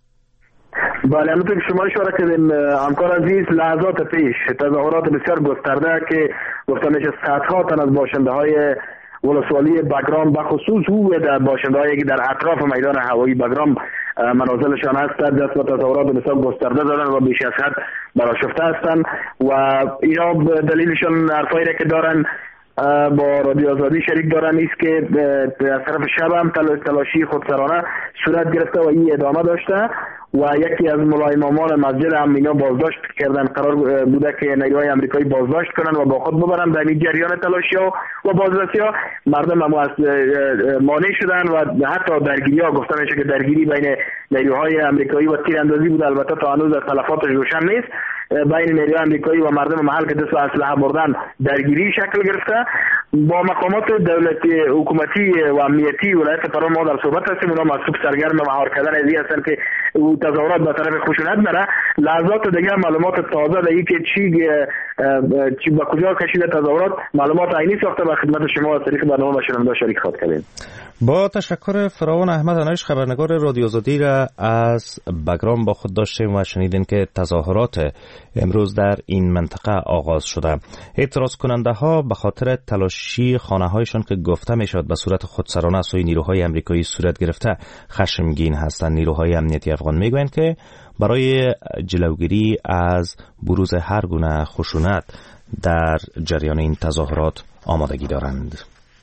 بله، همونطور که شما اشاره کردین همکار عزیز، لحظات پیش تظاهرات بسیار گسترده که گفته میشه صدها تن از باشنده های ولسوالی بگرام بخصوص او در باشنده هایی که در اطراف میدان هوایی بگرام منازلشان هستند دست به تظاهرات بسیار گسترده دارن و بیش از حد برآشفته هستند و اینا دلیلشان حرفایی را که دارن با رادیو آزادی شریک دارن است که از طرف شب هم تلاشی خودسرانه صورت گرفته و این ادامه داشته و یکی از مولای امامان مسجد هم اینا بازداشت کردن. قرار بوده که نیروهای آمریکایی بازداشت کنن و با خود ببرن در این جریان تلاشی ها و بازرسی ها. مردم هم مانع شدن و حتی درگیری ها گفته میشه که درگیری بین نیروهای آمریکایی و تیراندازی بود. البته تا هنوز تلفاتش روشن نیست. بین نیروهای آمریکایی و مردم محل که دست و اسلحه بردن درگیری شکل گرفته. با مقامات دولتی حکومتی و امنیتی ولایت پران ما در صحبت هستیم. اونا مصروف سرگرم مهار کردن ازی هستن که تظاهرات به طرف خشونت نره. لحظات دیگه معلومات تازه دهی که چی چی با کجا کشیده تظاهرات معلومات عینی ساخته و خدمت شما از طریق برنامه شنونده شریک خواهد کردیم. با تشکر فراوان. احمد انایش خبرنگار رادیو آزادی را از بگرام با خود داشتیم و شنیدین که تظاهرات امروز در این منطقه آغاز شده. اعتراض کننده ها به خاطر تلاشی خانه هایشان که گفته می شود به صورت خودسرانه از سوی نیروهای آمریکایی صورت گرفته خشمگین هستند. نیروهای امنیتی افغان می گویند که برای جلوگیری از بروز هر گونه خشونت در جریان این تظاهرات آمادگی دارند.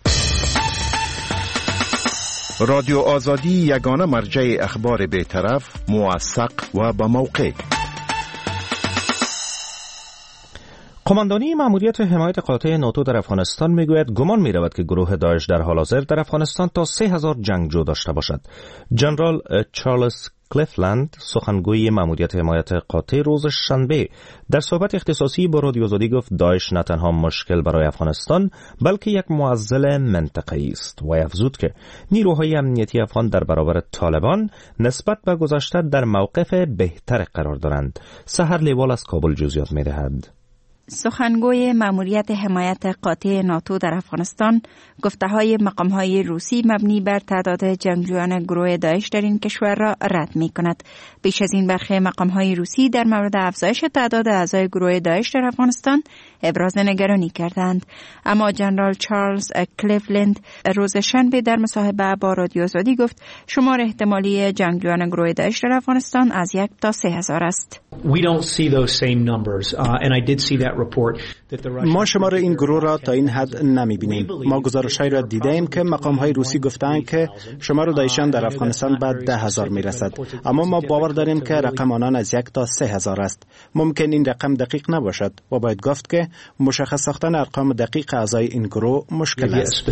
رادیو آزادی یگانه مرجع اخبار بی‌طرف، موثق و با موقع. قماندانی مأموریت حمایت قاطع ناتو در افغانستان میگوید گمان میرود که گروه داعش در حال حاضر در افغانستان تا سه هزار جنگجو داشته باشد. جنرال چارلز کلیفلند سخنگوی ماموریت حمایت قاطع روز شنبه در صحبت اختصاصی با رادیو آزادی گفت داعش نه تنها مشکل برای افغانستان بلکه یک معضل منطقه‌ای است و افزود که نیروهای امنیتی افغان در برابر طالبان نسبت به گذشته در موقف بهتر قرار دارند. سحر لیوال از کابل جزئیات می‌دهد. سخنگوی ماموریت حمایت قاطع ناتو در افغانستان گفته‌های مقام‌های روسی مبنی بر تعداد جنگجویان گروه داعش در این کشور را رد می‌کند. بیش از این برخی مقام‌های روسی در مورد افزایش تعداد اعضای گروه داعش در افغانستان ابراز نگرانی کردند. اما جنرال چارلز کلیفلند روز شنبه در مصاحبه با رادیو آزادی گفت شمار احتمالی جنگجویان گروه داعش در افغانستان از یک تا سه هزار است. We don't see those same numbers uh, and I did see that ما شمار این گروه را تا این حد نمی‌بینیم. ما گزارش‌هایی را دیدیم که مقام‌های روسی گفتند که شمار داعشیان در افغانستان به ده هزار می‌رسد، اما ما باور داریم که رقم آنان از یک تا سه هزار است. ممکن این رقم دقیق نباشد و باید گفت که مشخص ساختن ارقام دقیق اعضای این گروه مشکل است.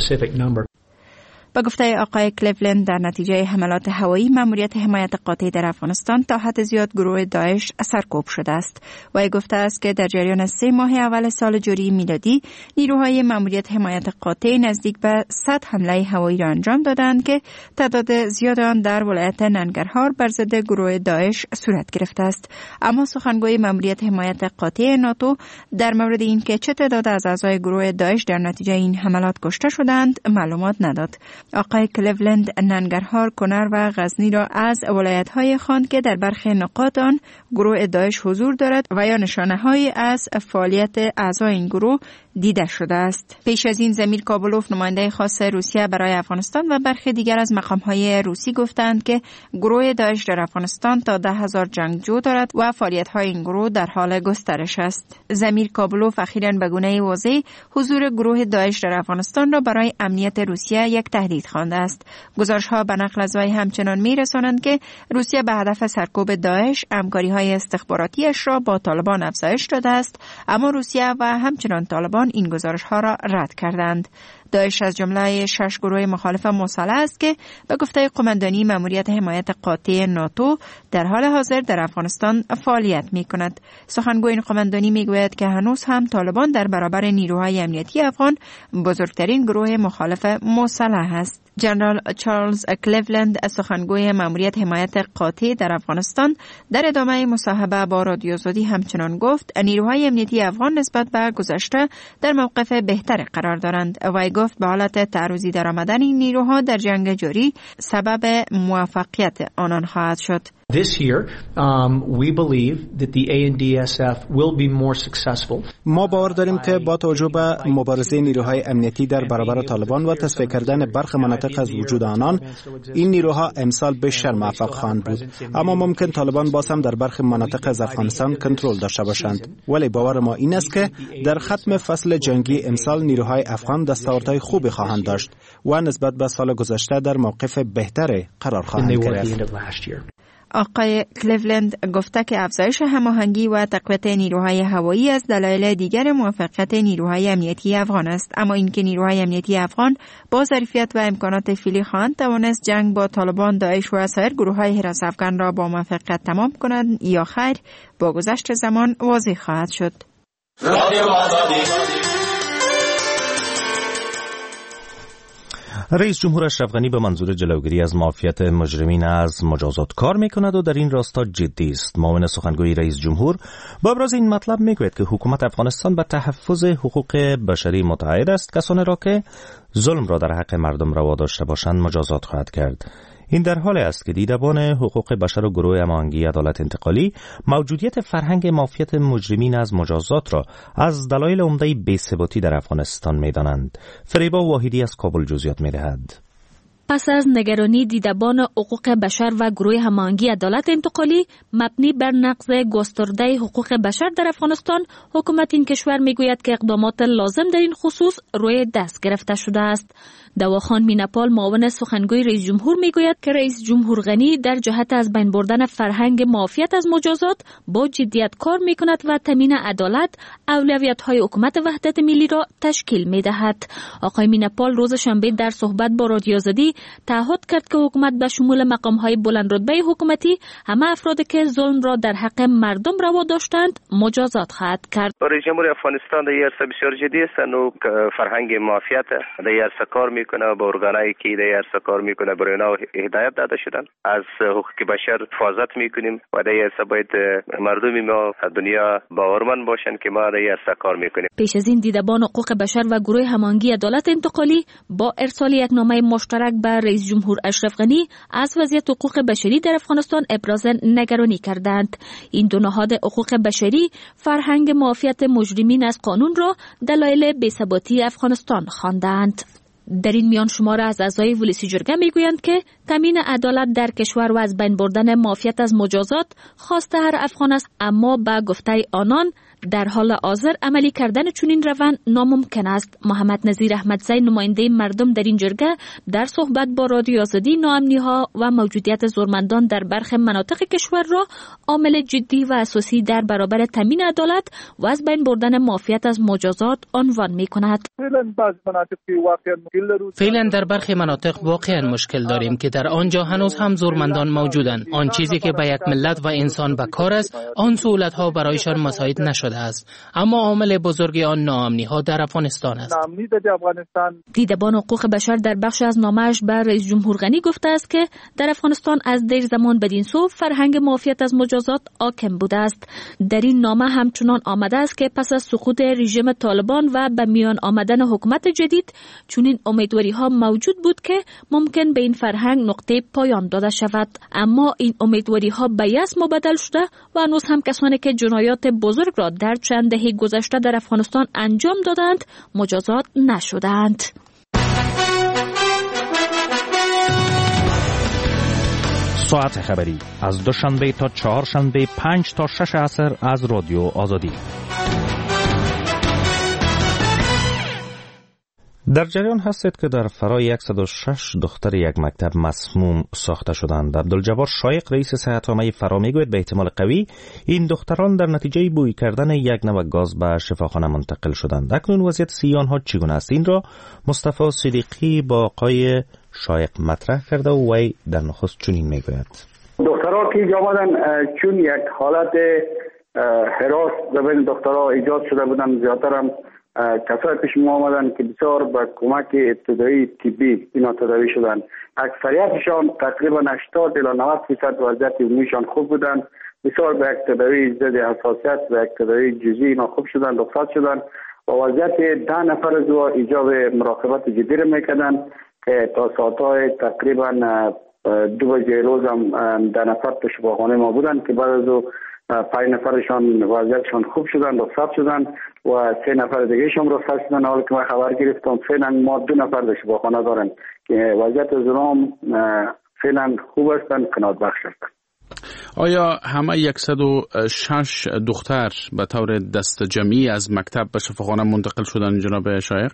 با گفته آقای کلیفلند در نتیجه حملات هوایی ماموریت حمایت قاطع در افغانستان تا حد زیاد گروه داعش سرکوب شده است. وی گفته است که در جریان سه ماه اول سال جاری میلادی نیروهای ماموریت حمایت قاطع نزدیک به صد حمله هوایی را انجام دادند که تعداد زیاد آن در ولایت ننگرهار بر ضد گروه داعش صورت گرفته است. اما سخنگوی ماموریت حمایت قاطع ناتو در مورد اینکه چه تعداد از اعضای گروه داعش در نتیجه این حملات کشته شدند معلومات نداد. آقای کلیولند ننگرهار، کنر و غزنی را از ولایت‌های خواند که در برخی نقاط آن گروه داعش حضور دارد و یا نشانه‌هایی از فعالیت اعضای این گروه دیده شده است. پیش از این زمیر کابلوف، نماینده خاص روسیه برای افغانستان و برخی دیگر از مقام‌های روسی گفتند که گروه داعش در افغانستان تا ده هزار جنگجو دارد و فعالیت‌های این گروه در حال گسترش است. زمیر کابلوف اخیراً به گونه واضح حضور گروه داعش در افغانستان را برای امنیت روسیه یک تهدید خوانده است. گزارش‌ها به نقل از وی همچنان می‌رسانند که روسیه به هدف سرکوب داعش همکاری‌های استخباراتیش را با طالبان افزایش داده است، اما روسیه و همچنان طالبان این گزارش‌ها را رد کردند. داعش از جمله شش گروه مخالف مسلح است که به گفته قماندانی ماموریت حمایت قاطع ناتو در حال حاضر در افغانستان فعالیت می‌کند. سخنگوی این قماندانی می‌گوید که هنوز هم طالبان در برابر نیروهای امنیتی افغان بزرگترین گروه مخالف مسلح است. جنرال چارلز کلیولند، سخنگوی ماموریت حمایت قاطع در افغانستان، در ادامه مصاحبه با رادیو آزادی همچنان گفت نیروهای امنیتی افغان نسبت به گذشته در موقف بهتر قرار دارند. وی گفت به حالت تعرضی در آمدن این نیروها در جنگ جاری سبب موفقیت آنان خواهد شد. This year, um, we believe that the A N D S F will be more successful. ما باور داریم که با توجه به مبارزه نیروهای امنیتی در برابر طالبان و تصفیه کردن برخی مناطق از وجود آنان، این نیروها امسال بیشتر موفق خواهند بود. اما ممکن طالبان باز هم در برخی مناطق از افغانستان کنترل داشته باشند. ولی باور ما این است که در ختم فصل جنگی امسال نیروهای افغان دستاوردهای خوبی خواهند داشت و نسبت به سال گذشته در موقف بهتری قرار خواهند گرفت. آقای کلیولند گفته که افزایش هماهنگی و تقویت نیروهای هوایی از دلایل دیگر موفقیت نیروهای امنیتی افغان است، اما اینکه نیروهای امنیتی افغان با ظرفیت و امکانات فعلی خواهند توانست جنگ با طالبان، داعش و سایر گروه‌های حراس افغان را با موفقیت تمام کنند یا خیر با گذشت زمان واضح خواهد شد. رئیس جمهور اشرف غنی به منظور جلوگیری از معافیت مجرمین از مجازات کار میکند و در این راستا جدی است. معاون سخنگوی رئیس جمهور با ابراز این مطلب میگوید که حکومت افغانستان به تحفظ حقوق بشری متعهد است. کسانی را که ظلم را در حق مردم روا داشته باشند مجازات خواهد کرد. این در حالی است که دیدبان حقوق بشر و گروه هماهنگی عدالت انتقالی موجودیت فرهنگ معافیت مجرمین از مجازات را از دلایل عمده بی‌ثباتی در افغانستان می‌دانند. فریبا واحدی از کابل جزئیات می‌دهد. پس از نگرانی دیدبان حقوق بشر و گروه هماهنگی عدالت انتقالی مبنی بر نقض گسترده حقوق بشر در افغانستان، حکومت این کشور میگوید که اقدامات لازم در این خصوص روی دست گرفته شده است. دواخان میناپال معاون سخنگوی رئیس جمهور میگوید که رئیس جمهور غنی در جهت از بین بردن فرهنگ معافیت از مجازات با جدیت کار میکند و تامین عدالت اولویت‌های حکومت وحدت ملی را تشکیل میدهد. آقای میناپال روز شنبه در صحبت با رادیو آزادی تعهد کرد که حکومت به شمول مقام‌های بلند رتبه حکومتی همه افرادی که ظلم را در حق مردم روا داشتند مجازات خواهد کرد. رئیس جمهور افغانستان در یارسه بسیار جدی است و فرهنگ معافیت در یارسه کار میکنه، با ارگانایی که در یارسه کار میکنه برای اینا هدایت داده شدن. از حقوق بشر حفاظت میکنیم و در یارسه باید مردم ما دنیا باورمند باشن که ما در یارسه کار میکنیم. پیش از این دیدبان حقوق بشر و گروه هماهنگی عدالت انتقالی با ارسال یک نامه مشترک به رئیس جمهور اشرف غنی از وضعیت حقوق بشری در افغانستان ابراز نگرانی کردند. این دو نهاد حقوق بشری فرهنگ معافیت مجرمین از قانون را دلایل بی‌ثباتی افغانستان خواندند. در این میان شمار از اعضای ولسی جرگه میگویند که تامین عدالت در کشور و از بین بردن معافیت از مجازات خواسته هر افغان است، اما با گفته آنان در حال حاضر عملی کردن چنین روند ناممکن است. محمد نظیر احمدزی نماینده مردم در این جرگه در صحبت با رادیو آزادی ناامنی‌ها و موجودیت زورمندان در برخی مناطق کشور را عامل جدی و اساسی در برابر تامین عدالت و از بین بردن معافیت از مجازات عنوان می‌کند. فعلا در برخی مناطق واقعا مشکل داریم که در آنجا هنوز هم زورمندان موجودند. آن چیزی که به یک ملت و انسان بکار است، آن سهولت‌ها برایشان مساعد نشده است. اما عامل بزرگ آن ناامنی‌ها در افغانستان است. دیدبان حقوق بشر در بخش از نامه‌اش به رئیس جمهور غنی گفته است که در افغانستان از دیر زمان بدین سو فرهنگ معافیت از مجازات حاکم بوده است. در این نامه همچنان آمده است که پس از سقوط رژیم طالبان و به میان آمدن حکومت جدید چنین امیدواری‌ها موجود بود که ممکن به این فرهنگ نقطه پایان داده شود، اما این امیدواری‌ها به یأس مبدل شده و هنوز هم کسانی که جنایات بزرگ را در چند دهه گذشته در افغانستان انجام دادند مجازات نشدند. ساعت خبری از دوشنبه تا چهارشنبه پنج تا شش عصر از رادیو آزادی. در جریان هستید که در فرای صد و شش دختر یک مکتب مسموم ساخته شدند. عبدالجبار شایق رئیس صحت‌عامه فرا میگوید به احتمال قوی این دختران در نتیجه بوی کردن یک نوع گاز به شفاخانه منتقل شدند. اکنون وضعیت صحی آنها چگونه است؟ این را مصطفی صدیقی با آقای شایق مطرح کرده و وی در نخست چنین میگوید. دخترها که اینجا آمدن چون یک حالت هراس بین دخترها ایجاد شده بودن، زیادتر هم کسایی پیش ما آمدن که بسیار با کمک ابتدایی طبی اینا تداوی شدن. اکثریتشان تقریبا هشتاد الی نود درصد وضعیت عمومیشان خوب بودن. بسیار به یک تداوی ضد حساسیت و یک تداوی جزئی اینا خوب شدن، رخصت شدن و وضعیت ده نفر از او ایجاب مراقبت جدی را میکردن که تا ساعتهای تقریبا دو بجه روز هم ده نفر تو شفاخانه ما بودن که بعد از او پنج نفرشان وضعیتشان خوب شدن، رخصت شدن و سه نفر دیگه شون رخصت شدن. حالا که من خبر گرفتم فعلا ما دو نفر در شفاخانه دارن که وضعیت زنام فعلا خوب هستن، قناعت بخش هستن. آیا همه صد و شش دختر به طور دست جمعی از مکتب به شفاخانه منتقل شدن جناب شایق؟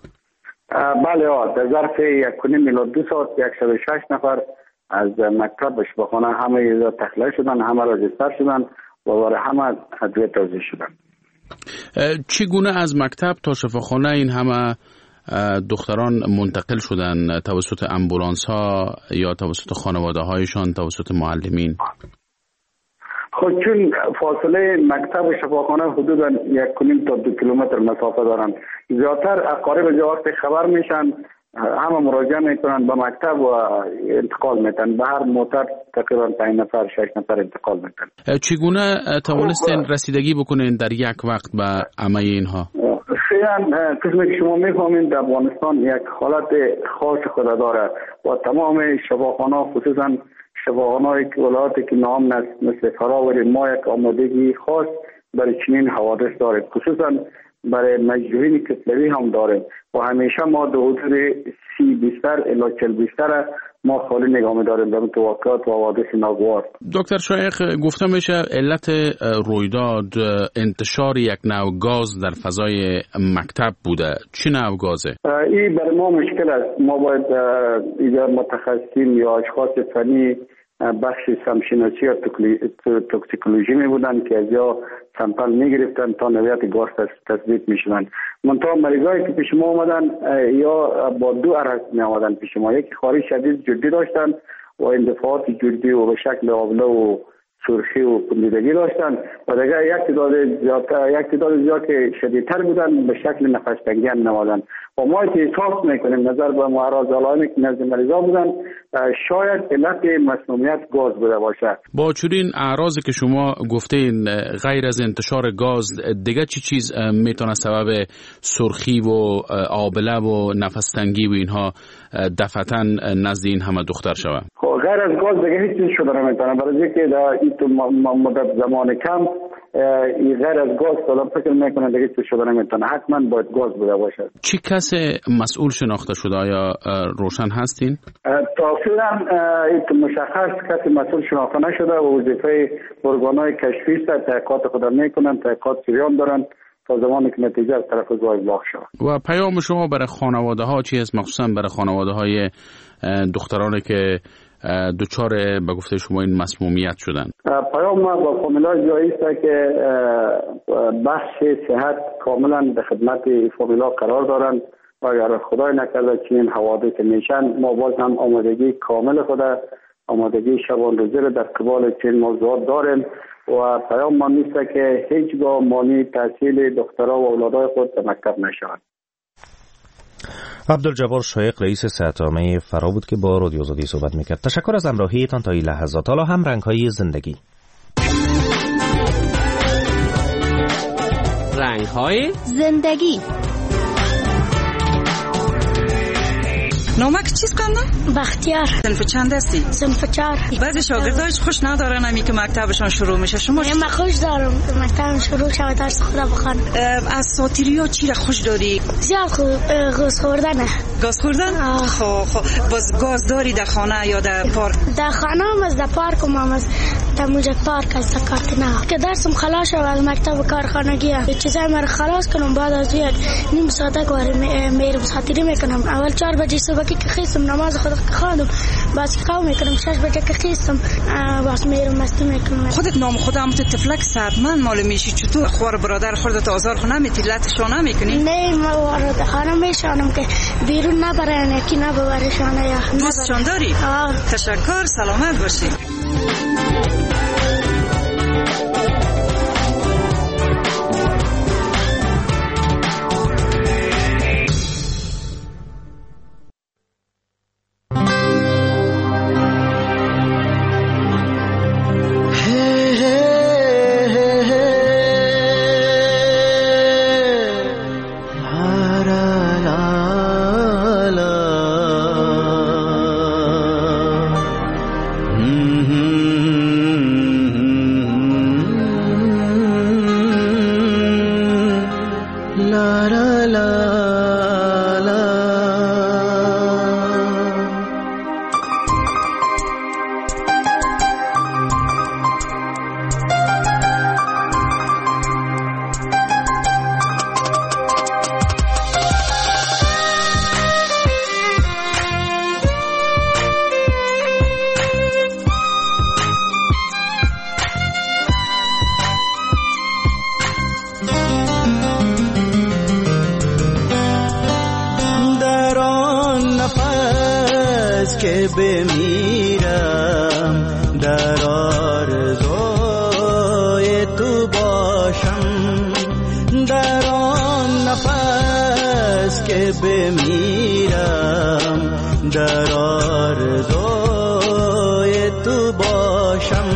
بله آه. در ظرف یک و نیم الی دو ساعت صد و شش نفر از مکتب به شفاخانه همه تخلیه شدن، همه راجستر شدن و برای همه ادویه توزیع شدن. چگونه از مکتب تا شفاخانه این همه دختران منتقل شدن؟ توسط امبولانس ها یا توسط خانواده هایشان، توسط معلمین؟ خود چون فاصله مکتب و شفاخانه حدودا یک و نیم تا دو کیلومتر مسافه دارن، زیادتر اقارب جا وقت خبر میشن همه مراجعه میکنن به مکتب و انتقال میتن. به هر موتر تقریبا پنج نفر شش نفر انتقال میتن. چگونه توانستین رسیدگی بکنین در یک وقت به همه اینها؟ فعلا قسمی که شما میفهمین در افغانستان یک حالت خاص خود داره و تمام شفاخانه خصوصا شفاخانه‌ای که ولایاتی که نام است مثل فراوری ما یک آمادگی خاص برای چنین حوادث داریم، خصوصا برای مجروحین کتلوی هم داریم و همیشه ما در حدود سی بیستر الی چل بیستر ما خالی نگاه می‌داریم در تو واقعات و حوادث ناگوار. دکتر شایخ، گفته میشه علت رویداد انتشار یک نوع گاز در فضای مکتب بوده. چه نوع گازه؟ این برای ما مشکل است. ما باید اینجا متخصصین یا اشخاص فنی بخش سمشناسی یا توکسیکولوژی می بودن که از یا سمپل می گرفتن تا نوعیت گاز تثبیت می شدن. منتها مریضایی که پیش ما آمدن یا با دو عرض می آمدن پیش ما، یکی خاری شدید جدی داشتن و اندفاعات جدی و به شکل آبله و سرخی و پوسیدگی داشتن و دیگر یک تعداد زیاد یک تعداد زیاد که شدیدتر بودن به شکل نفس تنگی هم نمودن و ما احساس میکنیم نظر به معرض علائمی که نزد مریضا بودن شاید علت مسمومیت گاز بوده باشه. با چنین اعراضی که شما گفتین غیر از انتشار گاز دیگه چی چیز میتونه سبب سرخی و آبله و نفس تنگی و اینها دفعتاً نزد این همه دختر شوه؟ غیر از گاز دیگه هیچ چیز شده نمیتونه، برای اینکه در این مدت زمان کم این غیر از گاز آدم فکر میکنه دیگه چیز شده نمیتونه، حتما باید گاز بوده باشه. چی کس مسئول شناخته شده؟ آیا روشن هستین؟ تفصیلا مشخص کسی مسئول شناخته نشده و وظیفه ارگان‌های کشفی است، تحقیقات خود میکنن، تحقیقات جریان دارن تا زمانی که نتیجه از طرف گاز ابلاغ شود. و پیام شما برای خانواده ها چی است، مخصوصا برای خانواده های دخترانی که دچار به گفته شما این مسمومیت شدن؟ پیام ما با فامیلا جایی است که بخش صحت کاملا به خدمت فامیلا قرار دارند و اگر خدای نکرده چنین حوادث میشن ما باز هم آمادگی کامل خود آمادگی شبان روزی را در قبال چنین موضوعات داریم و پیام ما نیست که هیچگاه مانع تحصیل دخترها و اولادای خود به مکتب نشوند. عبدالجبار شایق رئیس صحت‌عامه فرا بود که با رادیو آزادی صحبت میکرد. تشکر از همراهیتان تا این لحظات. حالا هم رنگ‌های زندگی. رنگ‌های زندگی. نامک چیز کندن؟ بختیار. صنف چند هستی؟ صنف چهار. بعضی شاگرداش خوش ندارن امی که مکتبشان شروع میشه. شما من خوش دارم که مکتبم شروع شود درس خدا بخوانم. از ساتیریا چی را خوش داری؟ زیاد خوب گاز خوردنه. گاز خوردن؟ خب خب باز گاز داری در خانه یا در پارک؟ در خانه هم از در پارک هم از در موجک پارک از در کارتنا که درسم خلاص شد از مکتب کارخانگی یه چیزای من خلاص کنم بعد از یک نیم ساعت گواری میرم ساتیری میکنم. اول چهار بجه صبح که خیستم نماز خود خواندم بعد قوم میکنم شش بجه که خیستم باز میرم مستی میکنم. خودت نام خودم تو تفلک سرمن مال میشی چطور خوار برادر خودت آزار خو نمیتی لطشون نمیکنی؟ نه ما وارد خانه میشانم که بیرون نبرن یکی نبره شانه یا دوستشان داری؟ آه. تشکر، سلامت باشی. که بمیرم در آرزوی تو باشم، در آن نفس که بمیرم در آرزوی تو باشم،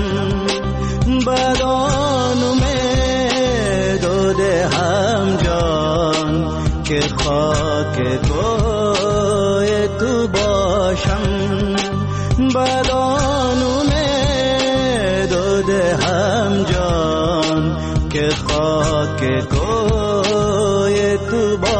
بدان امید و دهم جان که خاک کوی تو باشم، بدان امید و دهم جان که خاک کوی تو باشم.